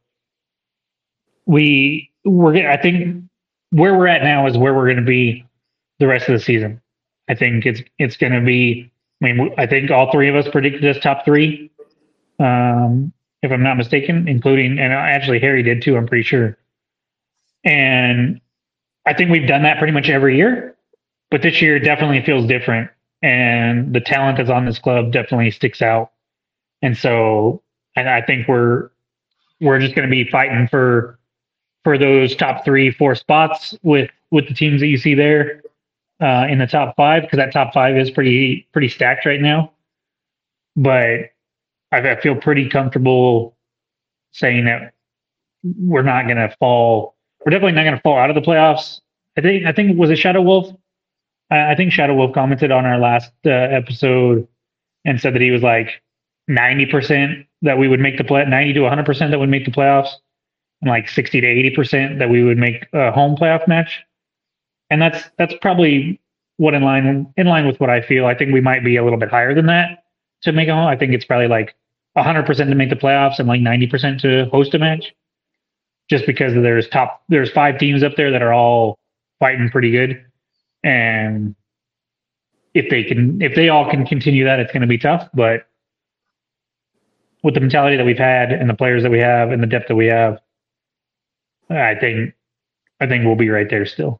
we we're. I think where we're at now is where we're going to be the rest of the season. I think it's it's going to be. I mean, I think all three of us predicted us top three. Um, if I'm not mistaken, including, and actually Harry did too, I'm pretty sure. And I think we've done that pretty much every year, but this year definitely feels different. And the talent that's on this club definitely sticks out. And so and I think we're, we're just going to be fighting for, for those top three, four spots with, with the teams that you see there uh, in the top five, because that top five is pretty, pretty stacked right now. But I feel pretty comfortable saying that we're not going to fall. We're definitely not going to fall out of the playoffs. I think. I think was it Shadow Wolf. I think Shadow Wolf commented on our last uh, episode and said that he was like ninety percent that we would make the play, ninety to one hundred percent that would make the playoffs, and like sixty to eighty percent that we would make a home playoff match. And that's that's probably what in line in line with what I feel. I think we might be a little bit higher than that to make a home. I think it's probably like one hundred percent to make the playoffs and like ninety percent to host a match, just because there's top there's five teams up there that are all fighting pretty good, and if they can if they all can continue that, it's going to be tough. But with the mentality that we've had and the players that we have and the depth that we have, I think I think we'll be right there still.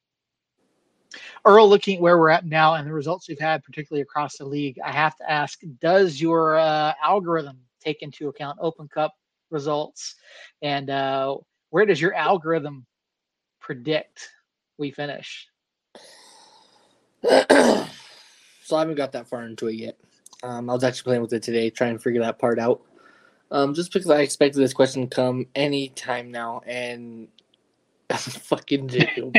Earl, looking at where we're at now and the results we've had, particularly across the league, I have to ask, does your uh, algorithm take into account Open Cup results? And uh, where does your algorithm predict we finish? So I haven't got that far into it yet. Um, I was actually playing with it today, trying to figure that part out. Um, just because I expected this question to come any time now, and fucking Jacob.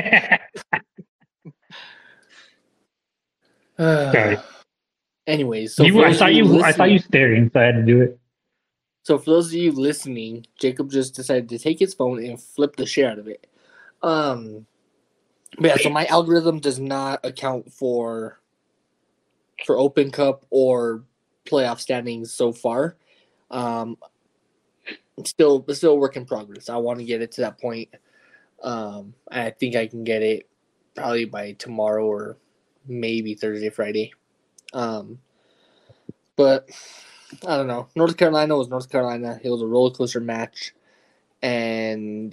Sorry. Anyways, so you, I saw you. I saw you staring, so I had to do it. So for those of you listening, Jacob just decided to take his phone and flip the shit out of it. Um, but yeah, so my algorithm does not account for for Open Cup or playoff standings so far. Um, it's still it's still a work in progress. I want to get it to that point. Um, I think I can get it probably by tomorrow or maybe Thursday, Friday. Um, but I don't know. North Carolina was North Carolina. It was a roller coaster match, and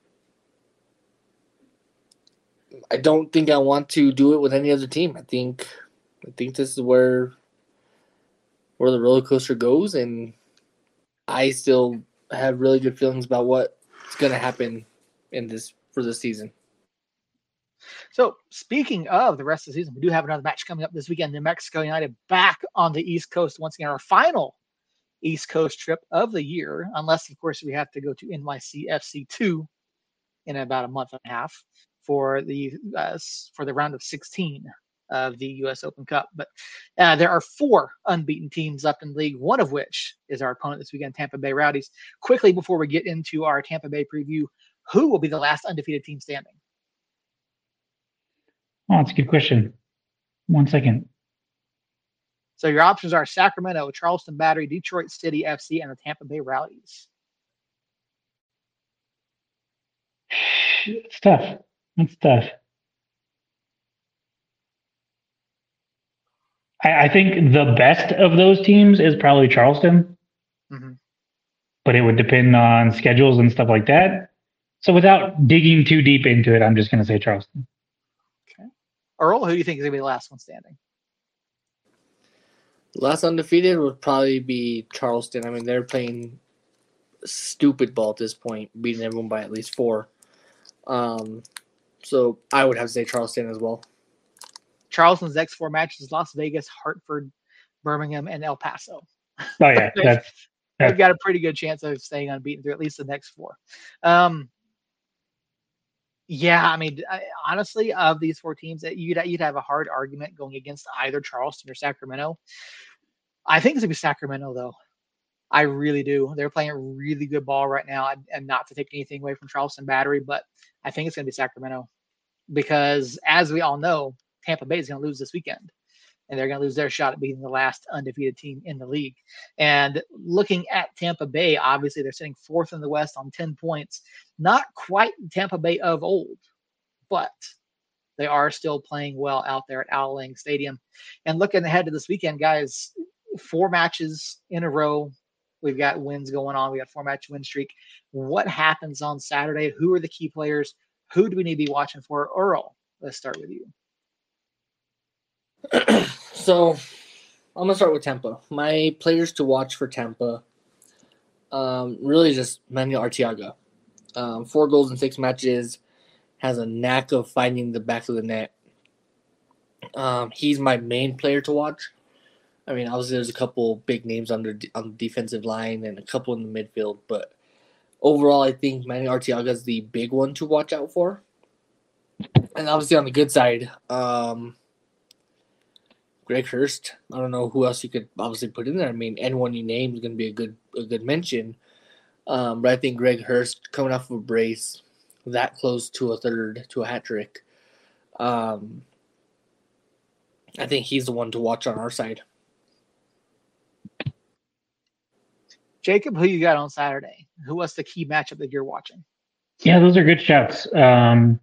I don't think I want to do it with any other team. I think I think this is where where the roller coaster goes, and I still have really good feelings about what's going to happen in this for this season. So speaking of the rest of the season, we do have another match coming up this weekend. New Mexico United back on the East Coast once again, our final East Coast trip of the year, unless of course we have to go to N Y C F C two in about a month and a half for the uh, for the round of sixteen of the U S Open Cup. But uh, there are four unbeaten teams up in the league, one of which is our opponent this weekend, Tampa Bay Rowdies. Quickly, before we get into our Tampa Bay preview, who will be the last undefeated team standing? Oh, that's a good question. One second. So your options are Sacramento, Charleston Battery, Detroit City F C, and the Tampa Bay Rowdies. It's tough. It's tough. I, I think the best of those teams is probably Charleston, mm-hmm. but it would depend on schedules and stuff like that. So without digging too deep into it, I'm just going to say Charleston. Okay. Earl, who do you think is going to be the last one standing? Last undefeated would probably be Charleston. I mean, they're playing stupid ball at this point, beating everyone by at least four. Um, so I would have to say Charleston as well. Charleston's next four matches: Las Vegas, Hartford, Birmingham, and El Paso. Oh yeah, that's, that's they've got a pretty good chance of staying unbeaten through at least the next four. Um, yeah, I mean, I, honestly, of these four teams, that you'd you'd have a hard argument going against either Charleston or Sacramento. I think it's gonna be Sacramento, though. I really do. They're playing a really good ball right now, and, and not to take anything away from Charleston Battery, but I think it's gonna be Sacramento because, as we all know, Tampa Bay is gonna lose this weekend, and they're gonna lose their shot at being the last undefeated team in the league. And looking at Tampa Bay, obviously they're sitting fourth in the West on ten points. Not quite Tampa Bay of old, but they are still playing well out there at Al Lang Stadium. And looking ahead to this weekend, guys, four matches in a row. We've got wins going on. We got four match win streak. What happens on Saturday? Who are the key players? Who do we need to be watching for? Earl, let's start with you. So I'm going to start with Tampa. My players to watch for Tampa, um, really just Manuel Arteaga. Um, four goals in six matches, has a knack of finding the back of the net. Um, he's my main player to watch. I mean, obviously there's a couple big names on the, on the defensive line and a couple in the midfield, but overall I think Manuel Arteaga is the big one to watch out for. And obviously on the good side, um, Greg Hurst. I don't know who else you could obviously put in there. I mean, anyone you name is going to be a good a good mention. Um, but I think Greg Hurst coming off of a brace, that close to a third, to a hat trick. Um, I think he's the one to watch on our side. Jacob, who you got on Saturday? Who was the key matchup that you're watching? Yeah, those are good shouts. Um,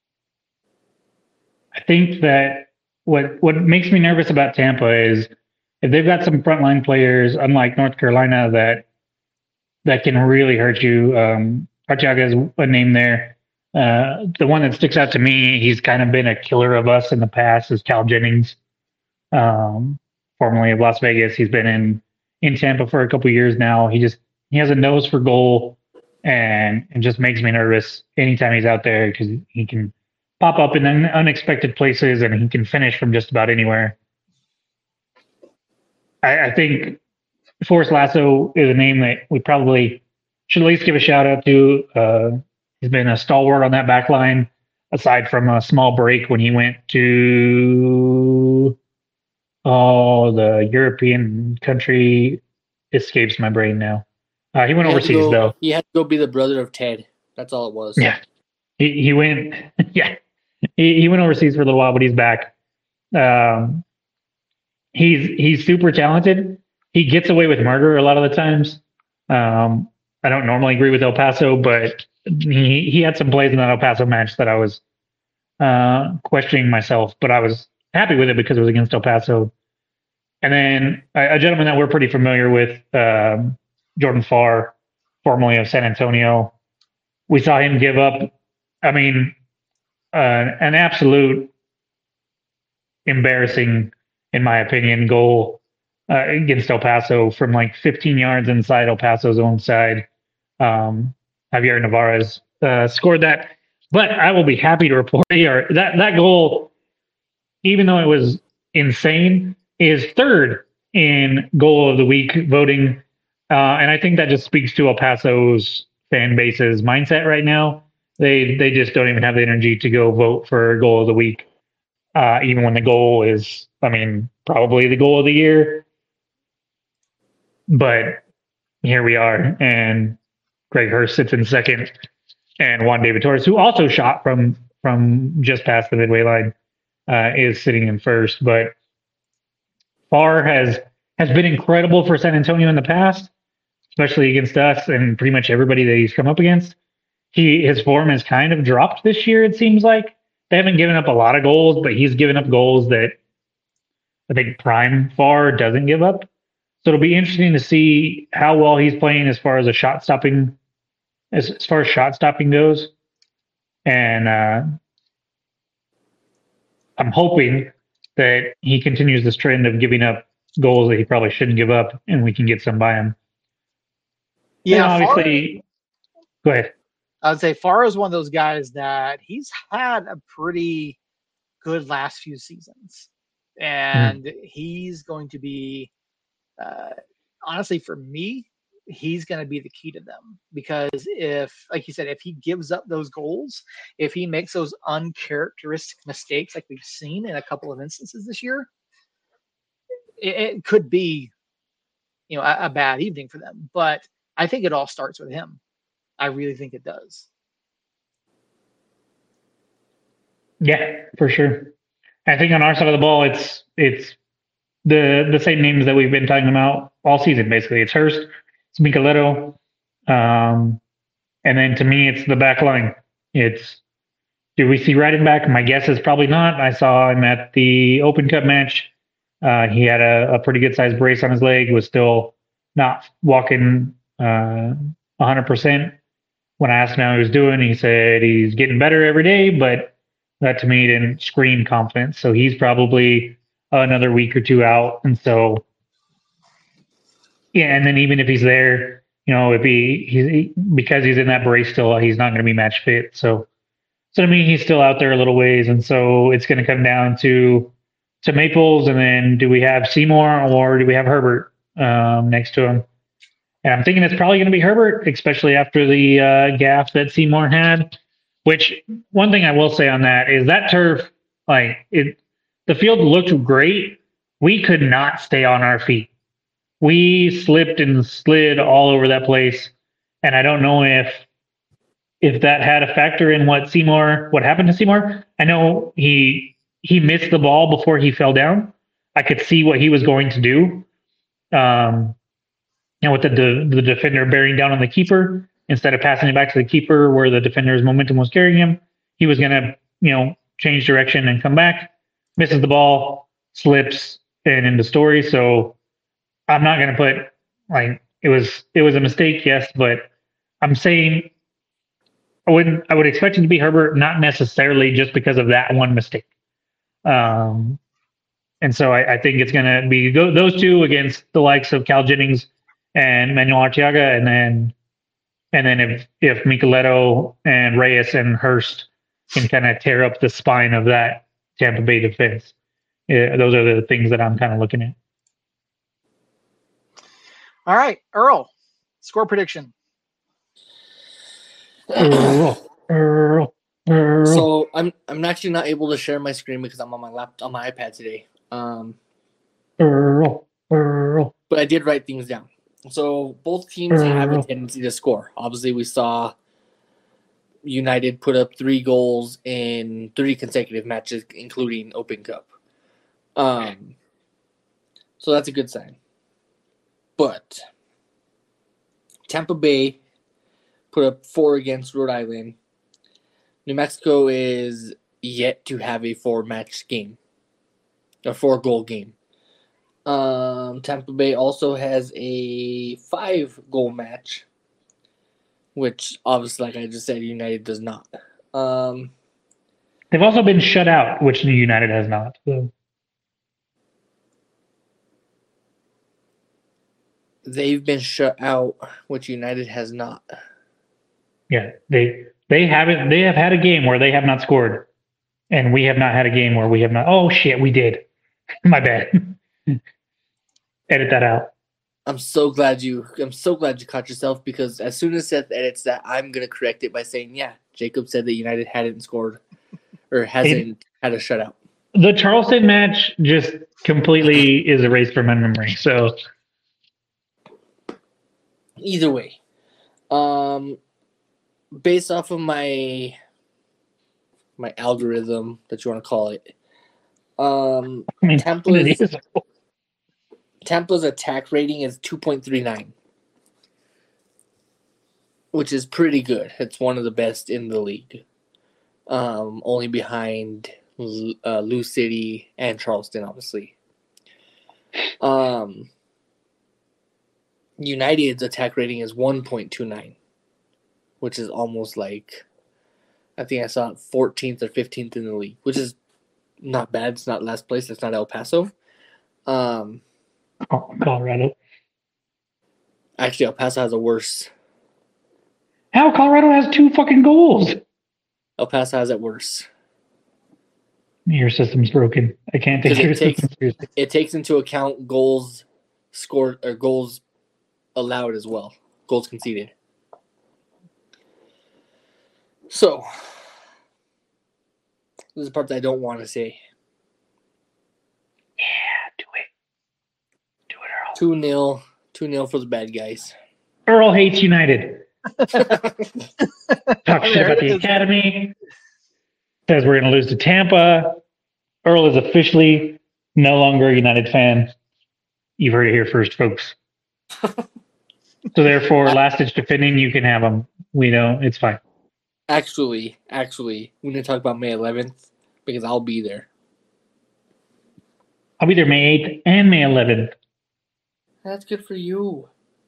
I think that what what makes me nervous about Tampa is if they've got some frontline players, unlike North Carolina, that that can really hurt you. Um, Arteaga is a name there. Uh, the one that sticks out to me, he's kind of been a killer of us in the past, is Cal Jennings, um, formerly of Las Vegas. He's been in in Tampa for a couple of years now. He just he has a nose for goal, and it just makes me nervous anytime he's out there because he can pop up in un- unexpected places and he can finish from just about anywhere. I, I think Forrest Lasso is a name that we probably should at least give a shout out to. Uh, he's been a stalwart on that back line, aside from a small break when he went to oh the European country escapes my brain now. Uh, he went He had to overseas go- though. He had to go be the brother of Ted. That's all it was. Yeah, he he went. Yeah, he he went overseas for a little while, but he's back. Um, he's he's super talented. He gets away with murder a lot of the times. Um, I don't normally agree with El Paso, but he he had some plays in that El Paso match that I was uh, questioning myself, but I was happy with it because it was against El Paso. And then a, a gentleman that we're pretty familiar with, um, Jordan Farr, formerly of San Antonio. We saw him give up, I mean, uh, an absolute embarrassing, in my opinion, goal uh, against El Paso from like fifteen yards inside El Paso's own side. Um, Javier Navarez uh, scored that. But I will be happy to report here that that goal, even though it was insane, is third in goal of the week voting. Uh, and I think that just speaks to El Paso's fan base's mindset right now. They they just don't even have the energy to go vote for goal of the week. uh, even when the goal is, I mean, probably the goal of the year. But here we are, and Greg Hurst sits in second, and Juan David Torres, who also shot from from just past the midway line, uh, is sitting in first. But Farr has has been incredible for San Antonio in the past, especially against us and pretty much everybody that he's come up against. He his form has kind of dropped this year. It seems like they haven't given up a lot of goals, but he's given up goals that I think prime Farr doesn't give up. So it'll be interesting to see how well he's playing as far as a shot stopping, as, as far as shot stopping goes. And uh, I'm hoping that he continues this trend of giving up goals that he probably shouldn't give up, and we can get some by him. Yeah, and obviously. Farr, go ahead. I would say Farr is one of those guys that he's had a pretty good last few seasons, and mm-hmm. he's going to be. Uh, honestly, for me, he's going to be the key to them, because if, like you said, if he gives up those goals, if he makes those uncharacteristic mistakes like we've seen in a couple of instances this year, it, it could be, you know, a, a bad evening for them. But I think it all starts with him. I really think it does. Yeah, for sure. I think on our side of the ball, it's it's. The the same names that we've been talking about all season, basically. It's Hurst, it's Micheletto, um, and then to me, it's the back line. It's, do we see Ryden back? My guess is probably not. I saw him at the Open Cup match. Uh, he had a, a pretty good sized brace on his leg, was still not walking uh, one hundred percent. When I asked him how he was doing, he said he's getting better every day, but that to me didn't scream confidence. So he's probably another week or two out. And so, yeah, and then even if he's there, you know, if he, he's, because he's in that brace still, he's not going to be match fit. So, so to me, he's still out there a little ways. And so it's going to come down to, to Maples. And then do we have Seymour or do we have Herbert um, next to him? And I'm thinking it's probably going to be Herbert, especially after the uh, gaff that Seymour had, which one thing I will say on that is that turf, like it, the field looked great. We could not stay on our feet. We slipped and slid all over that place. And I don't know if if that had a factor in what Seymour, what happened to Seymour. I know he he missed the ball before he fell down. I could see what he was going to do. Um, and with the, the the defender bearing down on the keeper, instead of passing it back to the keeper where the defender's momentum was carrying him, he was going to, you know, change direction and come back. Misses the ball, slips, and into Story. So I'm not going to put, like, it was it was a mistake, yes, but I'm saying I wouldn't I would expect it to be Herbert, not necessarily just because of that one mistake. Um, and so I, I think it's going to be those two against the likes of Cal Jennings and Manuel Arteaga, and then and then if if Micheletto and Reyes and Hurst can kind of tear up the spine of that Tampa Bay defense. Yeah, those are the things that I'm kind of looking at. All right, Earl, score prediction. Earl, Earl, Earl. So I'm I'm actually not able to share my screen because I'm on my laptop on my iPad today. Um, Earl, Earl. But I did write things down. So both teams Earl. have a tendency to score. Obviously, we saw United put up three goals in three consecutive matches, including Open Cup. Um, so that's a good sign. But Tampa Bay put up four against Rhode Island. New Mexico is yet to have a four-match game, a four-goal game. Um, Tampa Bay also has a five-goal match, which obviously, like I just said, United does not. Um, They've also been shut out, which United has not. So. They've been shut out, which United has not. Yeah, they they haven't. They have had a game where they have not scored, and we have not had a game where we have not. Oh shit, we did. My bad. Edit that out. I'm so glad you. I'm so glad you caught yourself, because as soon as Seth edits that, I'm gonna correct it by saying, "Yeah, Jacob said that United hadn't scored or hasn't it, had a shutout." The Charleston match just completely is erased from my memory. So Either way, um, based off of my my algorithm that you want to call it, um, I mean, Templa's it is. Templa's attack rating is two point three nine, which is pretty good. It's one of the best in the league, um, only behind uh, Lou City and Charleston, obviously. Um, United's attack rating is one point two nine, which is almost like, I think I saw it fourteenth or fifteenth in the league, which is not bad. It's not last place. It's not El Paso. Um, Oh, Colorado. actually, El Paso has a worse. How Colorado has two fucking goals? El Paso has it worse. Your system's broken. I can't take Because your it takes- system seriously. It takes into account goals scored or goals allowed as well. Goals conceded. So, this is the part that I don't want to say. Yeah, do it. Do it, Earl. two nil. two nil for the bad guys. Earl hates United. Talk shit There about it the is. academy. Says we're going to lose to Tampa. Earl is officially no longer a United fan. You've heard it here first, folks. So therefore, last ditch defending, you can have them. We don't. It's fine. Actually, actually, we need to talk about May eleventh because I'll be there. I'll be there May eighth and May eleventh. That's good for you.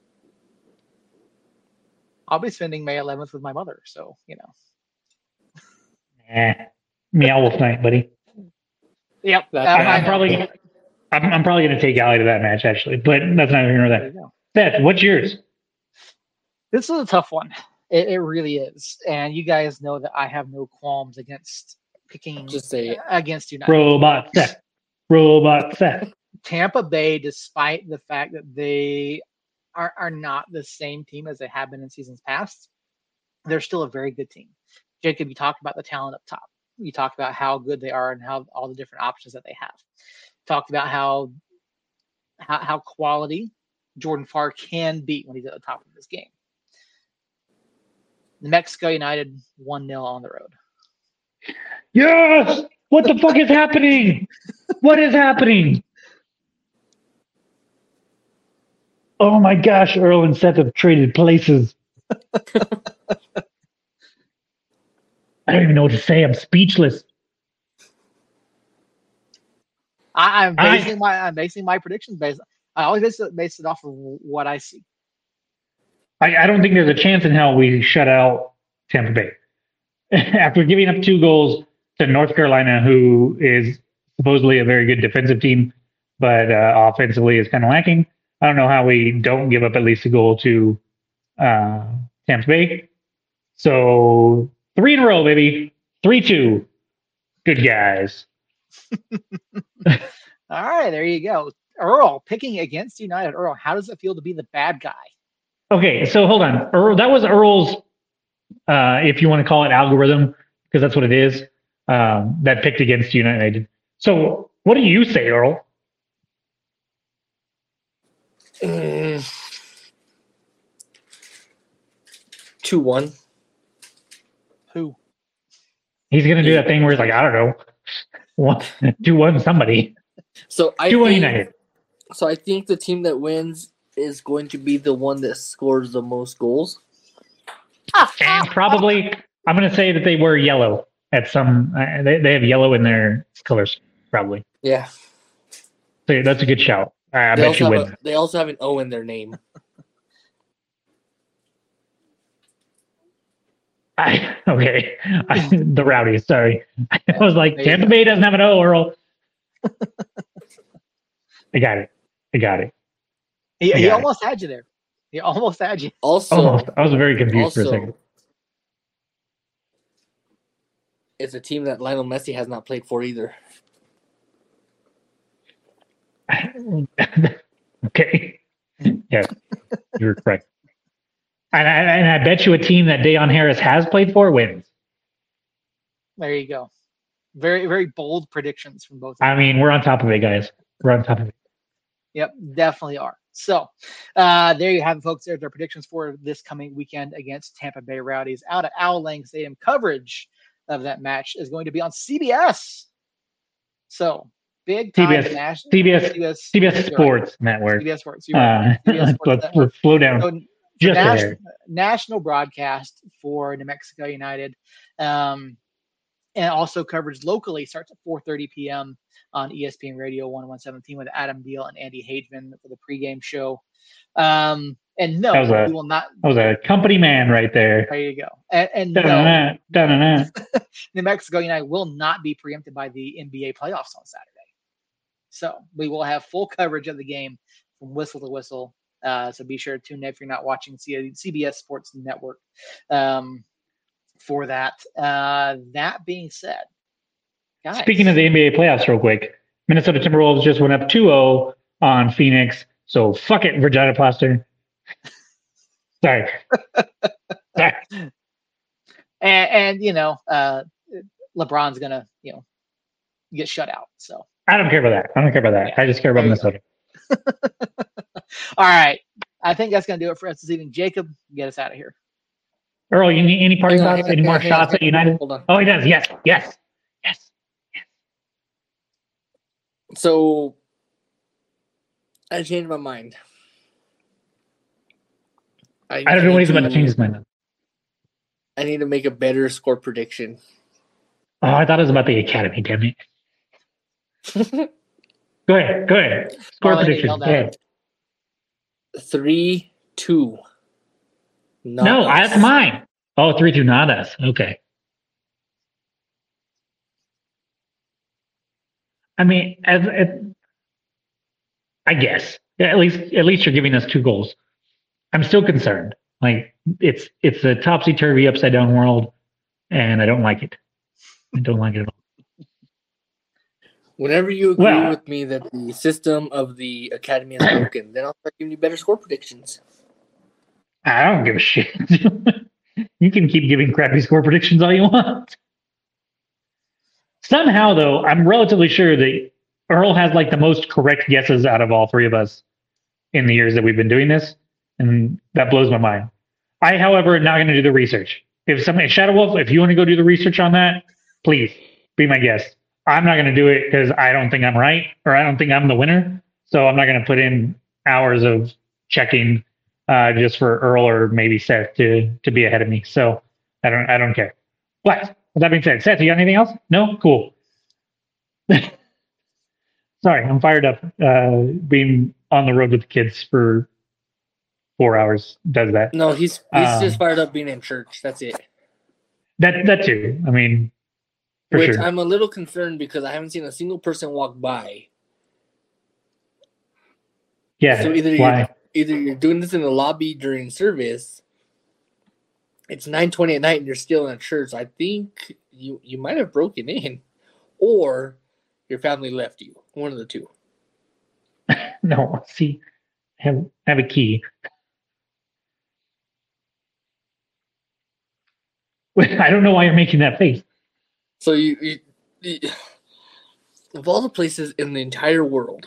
I'll be spending May eleventh with my mother, so you know. Eh, meow wolf night, buddy. Yep. That's- uh, I, I I'm know. probably, I'm, I'm probably going to take Allie to that match actually, but that's not even There that. you go. Seth, what's yours? This is a tough one. It, it really is, and you guys know that I have no qualms against picking Just say it. against United. Robot Seth. Robot Seth. Tampa Bay, despite the fact that they are, are not the same team as they have been in seasons past, they're still a very good team. Jacob, you talked about the talent up top. You talked about how good they are and how all the different options that they have. Talked about how how, how quality Jordan Farr can be when he's at the top of this game. New Mexico United one nil on the road. Yes! What the fuck is happening? What is happening? Oh my gosh, Earl and Seth have traded places. I don't even know what to say. I'm speechless. I, I'm I- basing my I'm basing my predictions based. I always base it, base it off of what I see. I, I don't think there's a chance in hell we shut out Tampa Bay. After giving up two goals to North Carolina, who is supposedly a very good defensive team, but uh, offensively is kind of lacking. I don't know how we don't give up at least a goal to uh, Tampa Bay. So three in a row, baby. three two. Good guys. All right, there you go. Earl picking against United. Earl, how does it feel to be the bad guy? Okay, so hold on. Earl, that was Earl's, uh, if you want to call it algorithm, because that's what it is, um, that picked against United. So what do you say, Earl? Mm. two one. Who? He's going to do that thing where he's like, I don't know, one, two one somebody. So I two one think, United. so I think the team that wins is going to be the one that scores the most goals. And probably, I'm going to say that they wear yellow at some, uh, they, they have yellow in their colors, probably. Yeah. So that's a good shout. I, I They bet also, you have win. a, they also have an O in their name. I, okay. I, the Rowdies, sorry. I was like, Tampa Bay doesn't have an O, Earl. I got it. I got it. He, I he got it. almost had you there. He almost had you. Also, Almost. I was very confused for a second. also it's a team that Lionel Messi has not played for either. Okay. Yeah, you're correct. And I, and I bet you a team that Deion Harris has played for wins. There you go. Very, very bold predictions from both of I mean, we're on top of it, guys. We're on top of it. Yep, definitely are. So uh, there you have it, folks. There's our predictions for this coming weekend against Tampa Bay Rowdies out at Al Lang Stadium. Coverage of that match is going to be on C B S. So big time C B S, national C B S, C B S, C B S Sports Network. C B S Sports. You're right. Uh, C B S Sports let's, Network. let's slow down. So, Just a national, hair. national broadcast for New Mexico United. Um, and also coverage locally starts at four thirty p.m. on E S P N Radio one seventeen with Adam Deal and Andy Hageman for the pregame show. Um, and no, That was a- we will not. That was a company man right there. There you go. And, and no, Da-na-na, da-na-na. New Mexico United will not be preempted by the N B A playoffs on Saturday. So we will have full coverage of the game from whistle to whistle. Uh, so be sure to tune in if you're not watching C B S Sports Network um, for that. Uh, that being said, guys. Speaking of the N B A playoffs real quick, Minnesota Timberwolves just went up two oh on Phoenix. So fuck it, Virginia Plaster. Sorry. Sorry. And, and, you know, uh, LeBron's going to, you know, get shut out. So I don't care about that. I don't care about that. I just care about There you Minnesota. all right. I think that's going to do it for us this evening. Jacob, get us out of here. Earl, you need any parting Hang on, thoughts? hang Any on, more hang on, shots hang at United? Hold on. Oh, he does. Yes. Yes. Yes. So I changed my mind. I don't know what he's about to change his mind. I need to make a better score prediction. Oh, I thought it was about the Academy. Damn it. Go ahead. Go ahead. Score I'll let you prediction. yell Go that. ahead. Three, two. Not No, us. that's mine. Oh, three two, not us. Okay. I mean, as, as I guess yeah, at least at least you're giving us two goals. I'm still concerned. Like it's it's a topsy turvy, upside down world, and I don't like it. I don't like it at all. Whenever you agree Well- with me that the system of the academy is broken, then I'll start giving you better score predictions. I don't give a shit. You can keep giving crappy score predictions all you want. Somehow, though, I'm relatively sure that Earl has like the most correct guesses out of all three of us in the years that we've been doing this, and that blows my mind. I, however, am not going to do the research. If somebody, Shadow Wolf, if you want to go do the research on that, please be my guest. I'm not going to do it because I don't think I'm right or I don't think I'm the winner. So I'm not going to put in hours of checking uh, just for Earl or maybe Seth to to be ahead of me. So I don't I don't care. But with that being said, Seth, you got anything else? No? Cool. Sorry, I'm fired up. Uh, being on the road with the kids for four hours does that. No, he's he's Um, just fired up being in church. That's it. That that too. I mean, for Which sure. I'm a little concerned because I haven't seen a single person walk by. Yeah. So either why? you're, either you're doing this in the lobby during service, it's nine twenty at night and you're still in a church. I think you you might have broken in, or your family left you. One of the two. No. See, I have I have a key. I don't know why you're making that face. So you, you, you of all the places in the entire world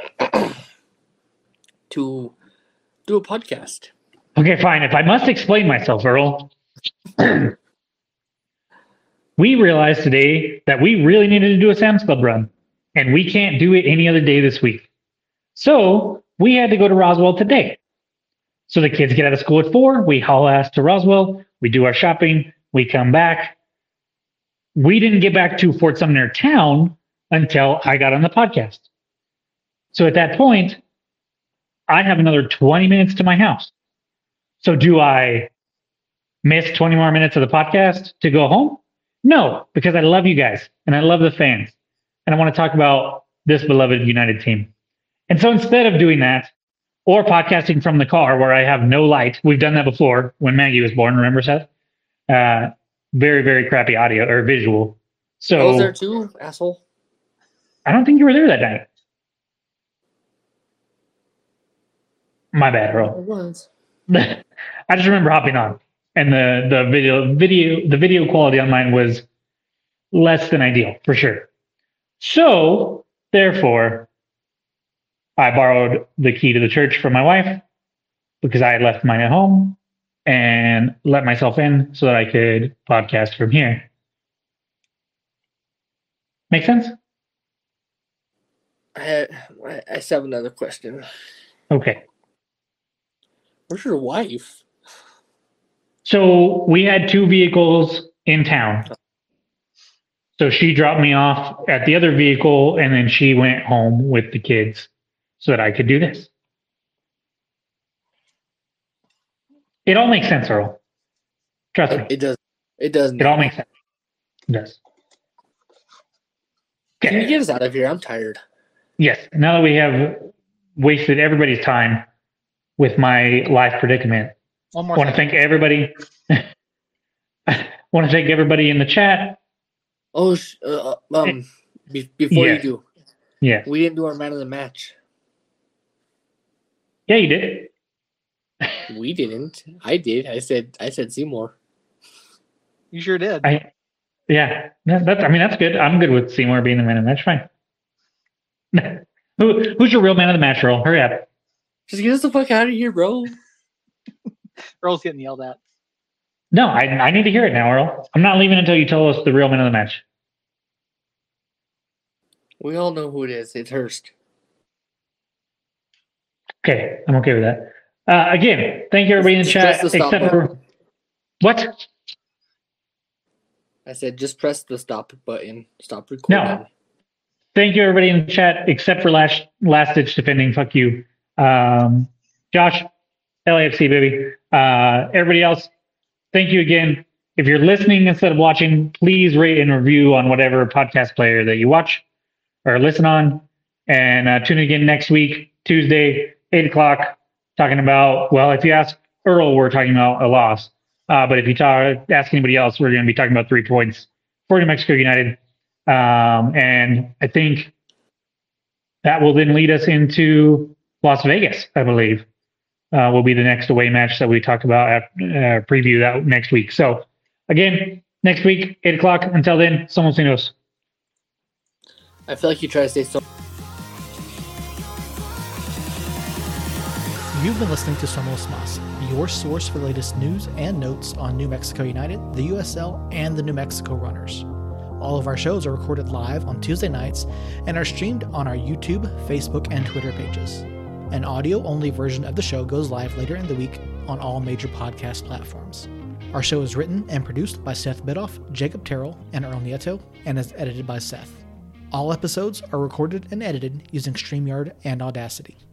to do a podcast. Okay, fine. If I must explain myself, Earl, we realized today that we really needed to do a Sam's Club run, and we can't do it any other day this week. So we had to go to Roswell today. So the kids get out of school at four. We haul ass to Roswell. We do our shopping. We come back. We didn't get back to Fort Sumner town until I got on the podcast. So at that point, I have another twenty minutes to my house. So do I miss twenty more minutes of the podcast to go home? No, because I love you guys and I love the fans. And I want to talk about this beloved United team. And so instead of doing that or podcasting from the car where I have no light, we've done that before when Maggie was born, remember, Seth? Uh, very, very crappy audio or visual. So I was there too, asshole. I don't think you were there that night. My bad, Earl. It was. I just remember hopping on, and the the video video the video quality on mine was less than ideal for sure. So, therefore, I borrowed the key to the church from my wife because I had left mine at home and let myself in so that I could podcast from here. Make sense? I, I still have another question. Okay. Where's your wife? So we had two vehicles in town. So she dropped me off at the other vehicle and then she went home with the kids so that I could do this. It all makes sense, Earl. Trust me. It does. It does. It all makes sense. It does. Can you get us out of here? I'm tired. Yes. Now that we have wasted everybody's time with my life predicament, One I more want to thing. thank everybody. I want to thank everybody in the chat. Oh, sh- uh, um, be- before Yeah. you do, Yeah. we didn't do our man of the match. Yeah, you did. We didn't. I did. I said. I said Seymour. You sure did. I, yeah. That, that's, I mean, that's good. I'm good with Seymour being the man of the match. Fine. Who, who's your real man of the match, Earl? Hurry up. Just get us the fuck out of here, bro. Earl's getting yelled at. No, I, I need to hear it now, Earl. I'm not leaving until you tell us the real man of the match. We all know who it is. It's Hurst. Okay, I'm okay with that. Uh, again, thank you everybody in the Just chat, press the stop except for what? I said, just press the stop button. Stop recording. No. Thank you everybody in the chat, except for last last ditch defending. Fuck you, um, Josh, L A F C baby. Uh, everybody else, thank you again. If you're listening instead of watching, please rate and review on whatever podcast player that you watch or listen on. And uh, tune in again next week, Tuesday, eight o'clock, talking about, well, if you ask Earl, we're talking about a loss. Uh, but if you talk, ask anybody else, we're going to be talking about three points for New Mexico United. Um, and I think that will then lead us into Las Vegas, I believe, uh, will be the next away match that we talk about, at, uh, preview that next week. So, again, next week, eight o'clock. Until then, somos nos. I feel like you try to stay so. You've been listening to Somos Mas, your source for the latest news and notes on New Mexico United, the U S L, and the New Mexico Runners. All of our shows are recorded live on Tuesday nights and are streamed on our YouTube, Facebook, and Twitter pages. An audio-only version of the show goes live later in the week on all major podcast platforms. Our show is written and produced by Seth Bidoff, Jacob Terrell, and Earl Nieto, and is edited by Seth. All episodes are recorded and edited using StreamYard and Audacity.